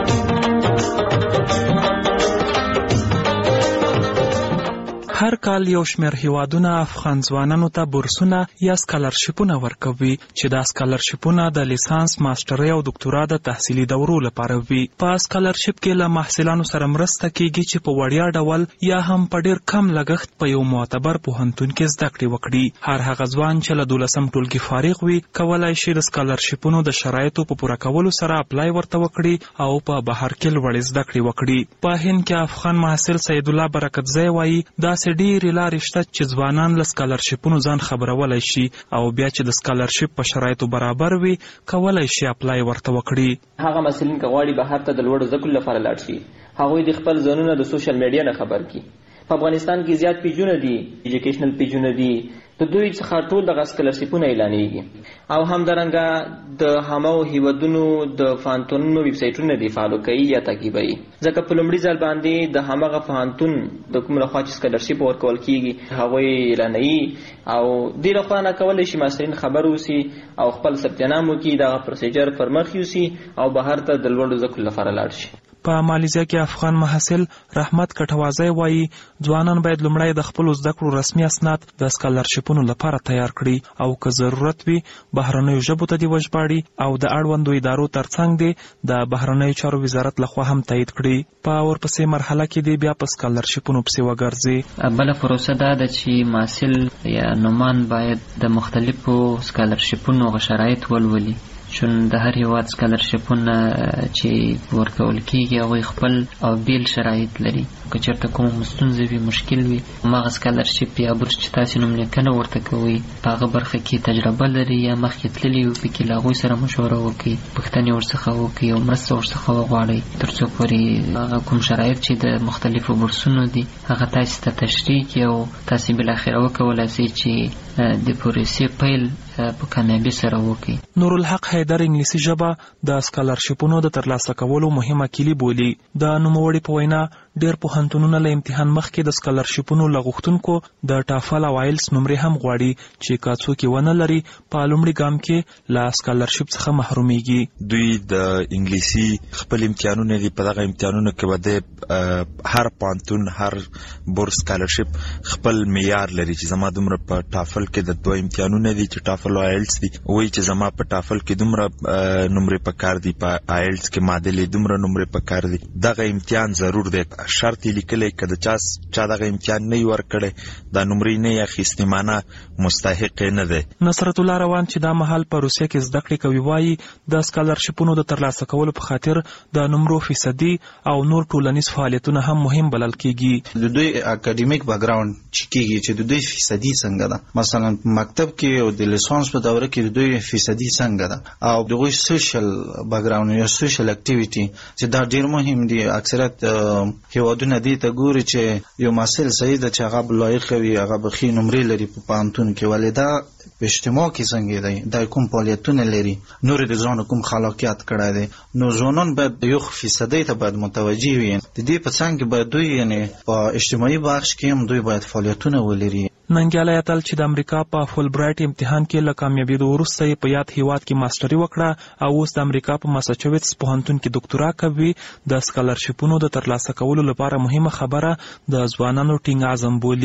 هر کال یو شمېر هیوادونه افغان ځوانانو ته بورسونه یا سکالرشیپونه ورکوي چې دا سکالرشیپونه د لیسانس، ماسترۍ او دکتورا د تحصیلي دورو لپاره وي. په سکالرشیپ کې له محصلانو سره مرسته کیږي چې په وړیا ډول یا هم په ډیر کم لګښت په یو معتبر پوهنتون کې زده کړې وکړي. هر هغه ځوان چې له 12م ټولګي فارغ وي کولای شي د سکالرشیپونو د شرایطو په پوره کولو سره اپلای ورته وکړي او په بهر کې لوړې زده کړې وکړي. په هند کې افغان محصل سید الله برکتزی وایي داسې ډېرې لارې شته چې ځوانان له سکالرشیپونو ځان خبرولی شي او بیا چې د سکالرشیپ په شرایطو برابر وي کولای شي اپلای ورته وکړي. هغه محصلین که غواړي بهر ته د لوړو زده کړو لپاره لاړ شي هغوی د خپل ځانونه د سوشل میډیا نه خبر کړي. په افغانستان کې زیات پیجونه دي، ایجوکیشنل پیجونه دي، د دوی څخه ټول دغه سکالرشیپونه اعلانېږي او همدارنګه د همو هیوادونو د پوهنتونونو ویب سایټونه دي فالو کوي یا تعقیبوي ځکه په لومړي ځل باندې د همغه پوهنتون د کوم لخوا چې سکالرشیپ ورکول کیږي هغوی اعلانوي او دې لخوا نه کولی شي محصلین خبر اوسي او خپل ثبت نام وکړي دغه پروسیجر پر مخ یوسي او بهر ته د لوړو زده کړو لپاره لاړ شي. په مالیزیا کې افغان محصل رحمت کټوازی وایي ځوانان باید لومړی د خپلو زده کړو رسمي اسناد د سکالرشیپونو لپاره تیار کړي او که ضرورت وي بهرنیو ژبو ته دې وژباړي او د اړوندو ادارو ترڅنګ دې د بهرنیو چارو وزارت لخوا هم تایید کړي. په ورپسې مرحله کې دې بیا په سکالرشیپونو پسې وګرځي. بله پروسه دا ده چې محصل یا نومان باید د مختلفو سکالرشیپونو شرایط ولولي چون د هر هیواد سکالرشیپونه چې ورکول کیږي هغوی خپل او بیل شرایط لري. که چېرته کومه ستونزه وي مشکل وي هماغه سکالرشیپ یا بورس چې تاسې نوم لیکنه ورته کوئ په هغه برخه کې تجربه لري یا مخکې تللي وي پکې له هغوی سره مشوره وکړئ، پوښتنې ورڅخه وکړئ او مرسته ورڅخه وغواړئ تر څو پورې هغه کوم شرایط چې د مختلفو بورسونو دي هغه تاسې ته تشریح کړي او تاسې بالاخره وکولای شئ چې د پروسې پیل په کامیابی سره وکړي. نورالحق حیدر انګلیسي ژبه د سکالرشیپونو د ترلاسه کولو مهمه کیلي بولي. د نوموړي په وینا ډېر پوهنتونونه له امتحان مخکې د سکالرشیپونو له غوښتونکو د ټافل او آیلس نمرې هم غواړي چې که څوک یې ونه لري په لومړي ګام کې له سکالرشیپ څخه محرومیږي. دوی د انګلیسي خپل امتحانونه دي، په دغه امتحانونو کې به د هر پوهنتون هر بورس سکالرشیپ خپل معیار لري چې زما دومره په ټافل کې د 2 امتحانونه دي چې ټافل او آیلس دي، وایي چې زما په ټافل کې دومره نمرې پکار دي، په آیلس کې معادلې دومره نمرې پکار دي. دغه امتحان ضرور دی، شرط یې لیکلی که د چا دغه امتحان نه وي ورکړی دا نمرې نه یې اخیستې معنه مستحق یې نه دی. نصرت الله روان چې دا مهال په روسیه کې زده کړې کوي وایي د سکالرشیپونو د ترلاسه کولو په خاطر د نمرو فیصدي او نور ټولنیز فعالیتونه هم مهم بلل کیږي. د دوی اکاډمیک بیکګراوند چې کیږي چې د دوی فیصدي څنګه ده، مثلا مکتب کې او د لیسانس په دوره کې د دوی فیصدي څنګه ده او دغه سوشل بیکګراوند یا سوشل اکټیویټي چې دا ډیر مهم دي. اکثریت هیوادونه دې ته ګوري چې یو محصل صحیح ده چې هغه لایق وي، هغه به ښې نمرې لري په پوهنتون کې، ولې دا په اجتماع کې څنګه دی، دا کوم فعالیتونه لري، نور د ځان کوم خلاقیت کړی دی. نو ځوانان باید یو فیصدي ته باید متوجه وي. د دې په څنګ کې باید دوی یعنی په اجتماعي بخش کې هم دوی باید فعالیتونه ولري. ننګیالی اتل چې د امریکا په فول برایټ امتحان کې له کامیابېدو وروسته یې په یاد هیواد کې ماسټري وکړه او اوس د امریکا په ماساچوټس پوهنتون کې ډاکټورا کوي. د سکالرشیپونو د ترلاسه کولو لپاره مهمه خبره د ځوانانو ټینګ عزم بولي.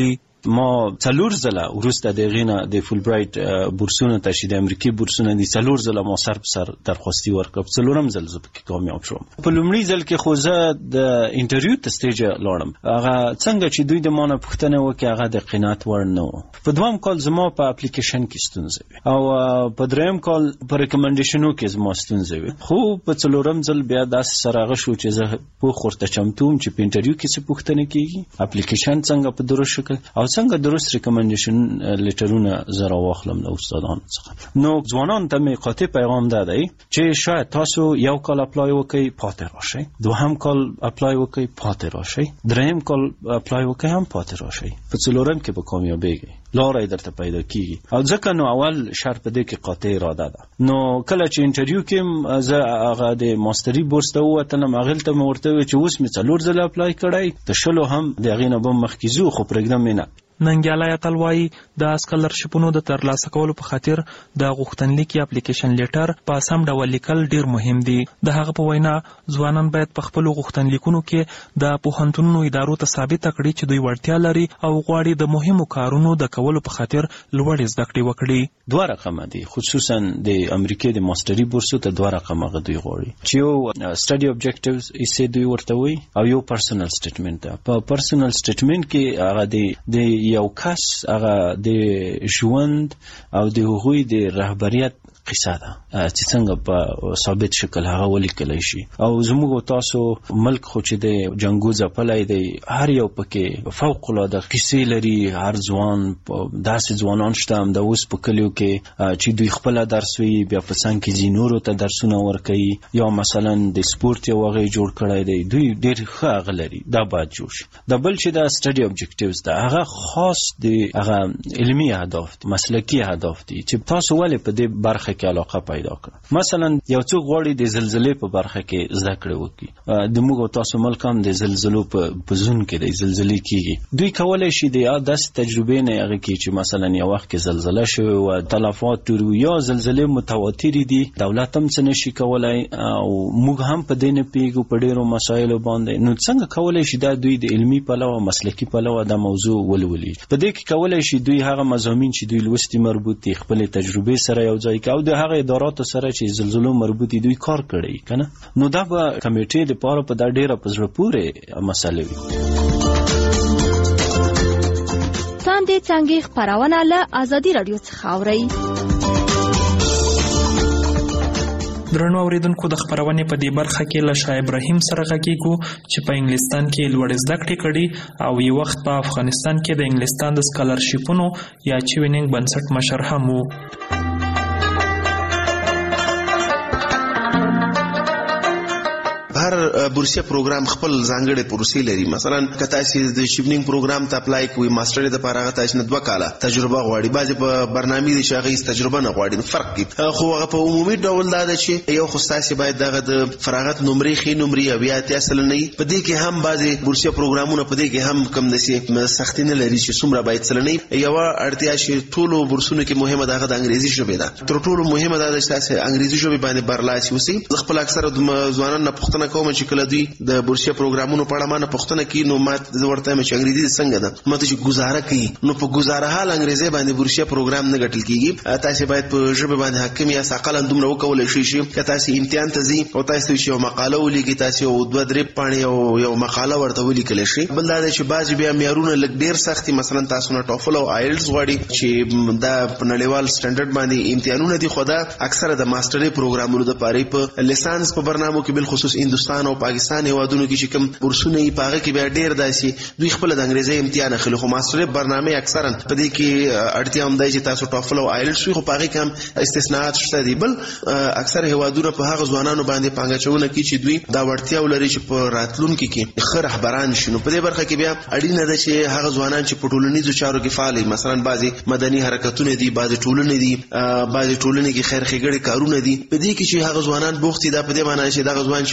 ما 4 ځله وروسته د غینه د فول برایټ بورسونه ته چې د امریکای بورسونه دي 4 ځله ما سر په سر درخواستي ورکړ 4 ځل زه پکې کامیاب شوم. په لومړي ځل کې خو زه د انټرویو ته سټیج لاړم. هغه څنګه چې دوی د مانه پوښتنه وکړه هغه د قناعت وړ نه و. په دوام کال زما په اپلیکیشن کې ستونزه او په دریم کال په ریکمنډیشنو کې زما ستونزه وي. خو په 4م ځل بیا داسې سره شو چې زه په خورته چمتوم چې په انټرویو کې څه پوښتنه کیږي، اپلیکیشن څنګه په درست شکل او څنګه درست ریکمنډیشن لیټرونه زرا واخلم له استادانو څخه. نو ځوانان ته می قاطع پیغام ده چې شاید تاسو یو کال اپلای وکړئ پاتې راشئ، دوهم کال اپلای وکړئ پاتې راشئ، دریم کال اپلای وکړئ هم پاتې راشئ، په 4م کې به کامیابیږئ، لارې درته پیدا کیږي. او ځکه نو اول شرط دې کې قاطع اراده ده. نو کله چې انټرویو کې زه هغه د ماستري بورس ته ووتلم هغه ته مې ورته وویل چې اوس مې 4 ځله اپلای کړی، د 20 هم د هغې نه به مخکې ځو خو پرېږدم یې نه. ننګیالی اتل وایي د سکالرشپونو د ترلاسه کولو په خاطر د غوښتنلیک یا اپلیکیشن لیټر په سم ډول لیکل ډیر مهم دي. د هغه په وینا ځوانان باید په خپلو غوښتنلیکونو کې د پوهنتونونو ادارو ته ثابته کړي چې دوی وړتیا لري او غواړي د مهمو کارونو د کولو په خاطر لوړې زده کړې وکړي. 2 رقمه دي، خصوصا د امریکای د ماستري بورسو ته 2 رقمه دوی غواړي چې یو سټډي اوبجیکټیوز یې دوی ورته وي او یو پرسنل سټیټمنټ ده. په پرسنل سټیټمنټ کې هغه د یو کس هغه د ژوند او د هغوی د رهبریت قصه ده چې څنګه په ثابت شکل هغه ولیکلی شي. او زموږ تاسو ملک خو چې د جنګو ځپلی دی، هر یو پکې فوق العاده قصې لري. هر ځوان داسې ځوانان شته هم د اوس په کلیو کې چې دوی خپله درس وي بیا په څنګ کې ځي نورو ته درسونه ورکوي، یا مثلا د سپورت یو هغه جوړ کړی دی، دوی ډېر ښه هغه لري، دا باید جوړ شي. د بل چې دا سټډي اوبجیکټیوز ده هغه خاص د هغه علمي اهداف دي، مسلکي اهداف دي چې تاسو ولې په دې برخه کې علاقه پیدا کړه. مثلا یو څوک غواړي د زلزلې په برخه کې زده کړې وکړي، د موږ تاسو ملک هم د زلزلو په زون کې د زلزلې کیږي، دوی کولای شي د داسې تجربې نه هغه کې چې مثلا یو وخت کې زلزله شوې و تلفات ډېر یا زلزلې متواترې دي، دولت هم څه نشي کولای او موږ هم په دې نه پوهېږو په ډېرو مسایلو باندې. نو څنګه کولای شي دا دوی د علمي پلوه مسلکي پلوه دا موضوع ولولي؟ په دې کې کولای شي دوی هغه مضامین چې دوی لوستي مربوط دي خپلې تجربې سره یو ځای کوي او د هغه اداراتو سره چې زلزلو مربوط دي دوی کار کړی کنه. نو دا به کمیټې د پاره په دا ډیره په زړه پورې مسله وي. تاندې څنګه خبرونه له ازادي رادیو څخه اوري. درنو اوریدونکو د خبرونې په دې برخه کې له شاه ابراهیم سره غږیږو چې په انګلستان کې لوړې زده کړې کړي او یو وخت په افغانستان کې د انګلستان د سکالرشپونو یا چوینینګ بنسټ مشر هم وو. هر بورسیه پروګرام خپل ځانګړي پروسې لري. مثلا که تاسو د شیپنینګ پروګرام ته اپلای کوئ ماستر د لپاره هغه تاسو نه 2 کاله تجربه غواړي، بعضي په برنامه دي چې هغه تجربه نه غواړي، فرق دی. خو هغه په عمومي ډول دا ده چې یو خو تاسو باید دغه د فراغت نمرې خې نمرې او بیا تاسو نه په دې کې هم بعضي بورسیه پروګرامونه په دې کې هم کم نشي سختي نه لري چې څومره باید سلنې. یو اړتیا چې ټولو بورسونو کې مهمه ده د انګریزي ژبه ده، تر ټولو مهمه ده چې تاسو انګریزي ژبه باندې برلاسي اوسئ. خپل اکثره ځوانان نه پوښتنه کوم چې کله دوی د بورسیه پروګرامونو په اړه ما پوښتنه کوي، نو ما ورته چې انګریزي څنګه ده، ماته چې گزاره کوي، نو په گزاره حال انګریزي باندې بورسیه پروګرام نه ګټل کیږي. تاسو باید په ژبه باندې حاکم یا ثقل اندومره وکولای شئ چې تاسو امتحان ته ځئ او تاسو چې یو مقاله ولیکئ، تاسو 2-3 پاڼې او یو مقاله ورته ولیکل شي. بل دا چې بعضی بیا معیارونه لږ ډیر سختي، مثلا تاسو نه ټوفل او آیلټس غواړي چې دا په نړیوال سټانډرډ باندې امتحانونه دي، خو دا اکثره د ماستري پروګرامونو د پاره په لیسانس په برنامو کې بل خصوص هندستان او پاکستان هیوادونو کې چې کوم بورسونه یې پاغه کې بیا ډیر داسي دوی خپل د انګریزي امتحان اخلي، خو ماستري برنامه اکثرا په دې کې اړتیا هم دی چې تاسو ټوفل او آیلټس خو پاغه کې هم استثناءات شته دي. بل اکثر هیوادونه په هغه ځوانانو باندې پانګچونه کوي چې دوی دا وړتیا ولري چې په راتلونکو کې ښه رهبران شي. نو په دې برخه کې بیا اړینه ده چې هغه ځوانان چې په ټولنیزو چارو کې فعال دي، مثلا بعضي مدني حرکتونه دي، بعضي ټولنې دي، بعضي ټولنې کې خیر ښېګړې کارونه دي، په دې کې چې هغه ځوانان بوخت دي، دا په دې معنی چې دا ځوان چې نن په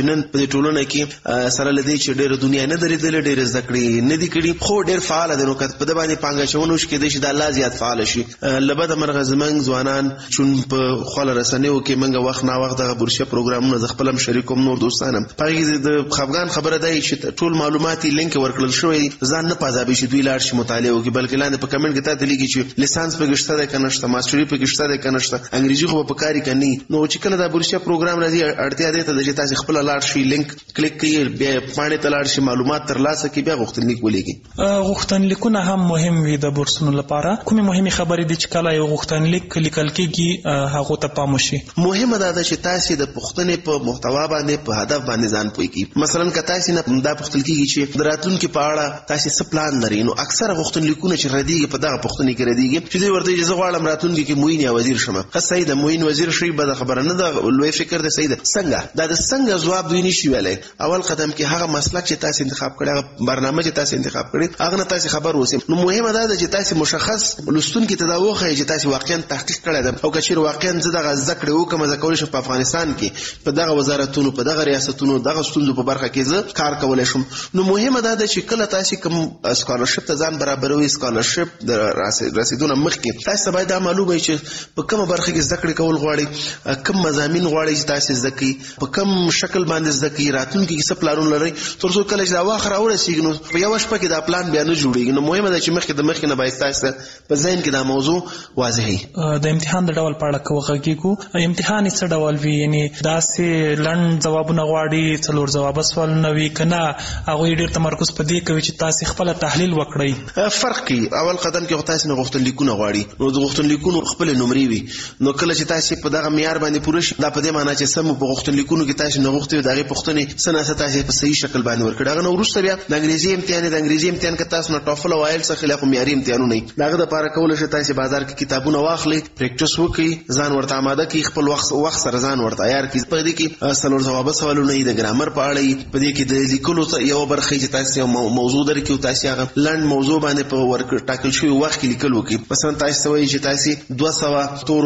د ټولنه کې سره لدی چې ډېر دنیا نه درېدل ډېر زده کړې نه دي کړي خو ډېر فعال دي نو کته په باندې پانګه چونو شي کې د الله زیات فعال شي لبد مرغ زمنګ ځوانان چون په خپل رسنیو کې منګه وخت نه وخت د بورسیا پروګرامونو ز خپلم شریکوم نور دوستانم پاره د خفغان خبره دی چې ټول معلوماتي لینک ورکړل شوی ځان نه پازابي شي دوی لاړ شي مطالعه وکړي بلکې لاندې په کمنټ کې ته لیکي چې لیسانس په گشته ده کنهشته ماستری په گشته ده کنهشته انګریزي خو په کاری کوي نو چې کله دا بورسیا پروګرام راځي اړتیا ده ته چې تاسو خپل لاړ شي لینک کلیک کړئ بیا باندې تلاړ شي معلومات ترلاسه کړئ بیا غوښتنلیک ولېږي غوښتنلیکونه هم مهم وي د بورسونو لپاره کومه مهمه خبرې دي چې کله یو غوښتنلیک لیکل کېږي هغه ته پام وشي مهمه ده چې تاسو د پښتنې په محتوا باندې په هدف باندې ځان پوي کی مثلا که تاسو نه دا پښتل کېږي چې دراتونکو په اړه تاسو څه پلان لرئ نو اکثر غوښتنلیکونه چې ردیږي په دغه پښتنې کې ردیږي چې دوی ورته چې غواړم راتلونکي کې موین یا وزیر شمه قصې د موین وزیر شي به خبره نه ده لوی فکر ده سید څنګه دا د څنګه جواب دوی نشي ویلای اول قدم کې هغه مسلک چې تاسو انتخاب کړی هغه برنامه چې تاسو انتخاب کړی هغه نه تاسو خبر اوسئ نو مهمه ده چې تاسو مشخص لستون کې تداوخه چې تاسو واقعا تحقیق کړی ده او کچیر واقعا زده ذکر وکم ذکر شو په افغانستان کې په دغه وزارتونو په دغه ریاستونو دغه ستونزو په برخه کې زه کار کولای شم نو مهمه ده چې کله تاسو کوم سکالرشپ ته ځان برابروي سکالرشپ د رسیدونه مخکې تاسو باید دا معلومه چې په کومه برخه کې زده کړې کول غواړي کوم مضامین غواړي چې تاسو زده کړئ په کوم شکل باندې زده کړئ راتلونکي کې څه پلانونه لرئ تر څو کله چې دا واخره ورسیږي نو په یو شپه کې دا پلان بیا نه جوړیږي نو مهمه ده چې مخکې نه باید تاسو په ذهن کې دا موضوع واضح وي د امتحان د ډول په اړه کوغږیږو امتحان څه ډول وي یعنی داسې لنډ جوابونه غواړي څلور جواب سوالونه وي کنه هغه ډېر تمرکز په دې کوي چې تاسو خپل تحلیل وکړئ فرق کی اول قدم کې تاسو نه غوښتنلیکونه غواړي نو د غوښتنلیکونو خپل نمرې وي نو کله چې تاسو په دغه معیار باندې پوره شي دا په دې معنی چې سم په غوښتنلیکونو کې تاسو نه غوښتي دغه پښتنې سناسه تاسو په صحیح شکل باندې ورکړه هغه نو وروسته بیا د انګریزي امتحان کې تاسو نه ټافل او آیلټس خلاف معیاري امتحانونه نه دغه لپاره کول شي تاسو بازار کې کتابونه واخلي پریکټیس وکړي ځان ورته آماده کړئ خپل وخت سره ځان ورته عیار کړئ په دې کې څلور جواب سوالونه د ګرامر په اړه په دې کې د لیکلو یو برخه چې تاسو موضوع درکې تاسو هغه لنډ موضوع باندې په ورک ټاکل شوی وخت کې لیکل وکړي مثلا تاسو وایي چې تاسو 200 تورو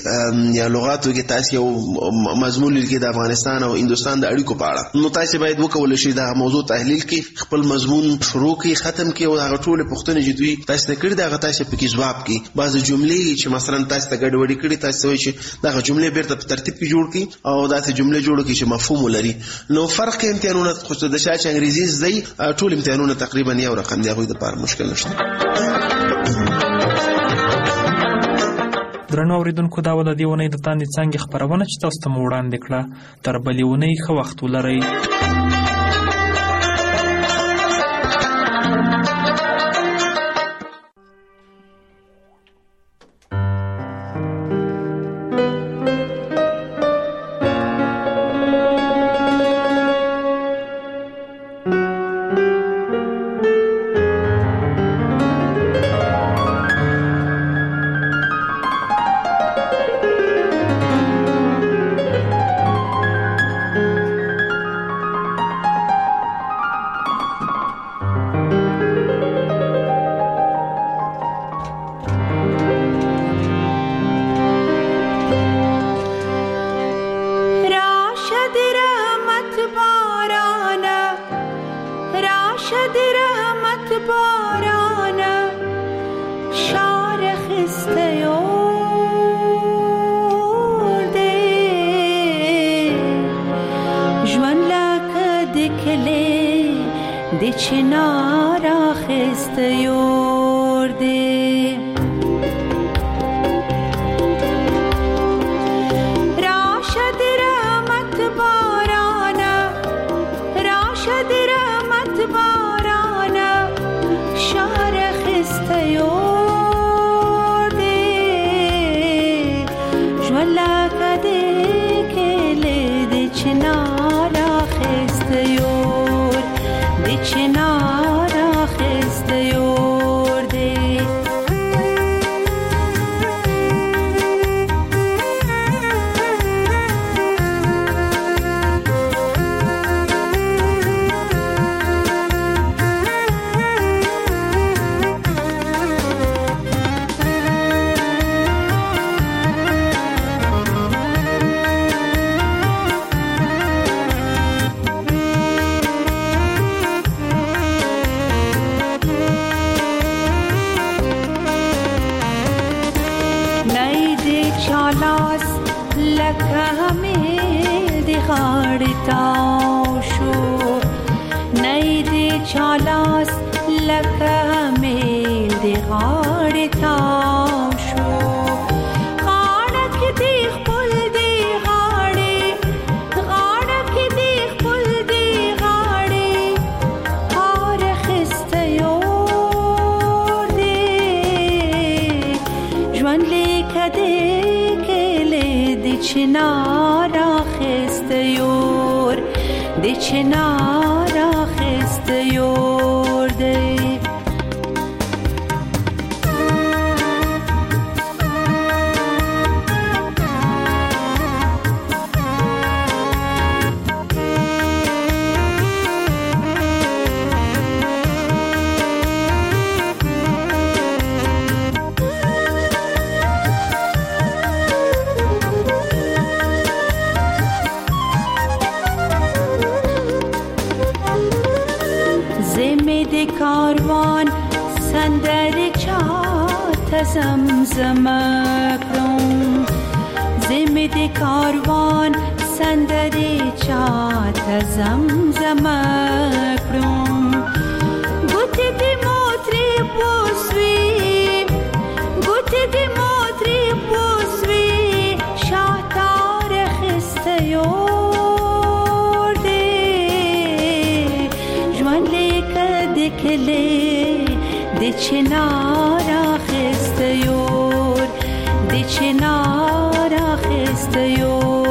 کې یا لغاتو کې تاسو یو مضمون لیکي د افغانستان او هندستان د اړیکو په اړه نو تاسو باید وکول شي دا موضوع تحلیل کې خپل مضمون شروع کې ختم کې او هغه ټول پوښتنې چې دوی تاسو ته کړی دا تاسو په کې جواب کې بعض جملې چې مثلا تاسو ته ګډوډي کړي تاسو وایي چې دا جملې بیرته په ترتیب کې جوړ کړئ او دا جملې جوړ کړئ چې مفهوم ولري نو فرق کې امتحانونه خو د شاته انګریزي زی ټول امتحانونه تقریبا یو رقم دی غوې د پاره مشکل نشته درنو اوریدونکو دا ول دی ونې د تاندې څنګه خبرونه چې تاسو ته وړاندې کړه تر بلې ونې خو وخت ولرئ چنار خست یور دی غاړې تاو شو نه دې چالاس لکه میل دې غاړې تاو شو غاړه کې دې خپل دې غاړې غاړه کې دې خپل دې غاړې هار خسته یور دې ژوند لیکه دې کېلې دې چنار اخسته یور دې چنار اخسته یور دې کاروان سندر چات زمزم کړم زمې د کاروان سندر چات زمزم کړم ګوتې دې موترې پوسوي ګوتې دې موترې پوسوي شاتار خسته یور دې ژوند لیکه کله د چنار اخسته یور د چنار اخسته یور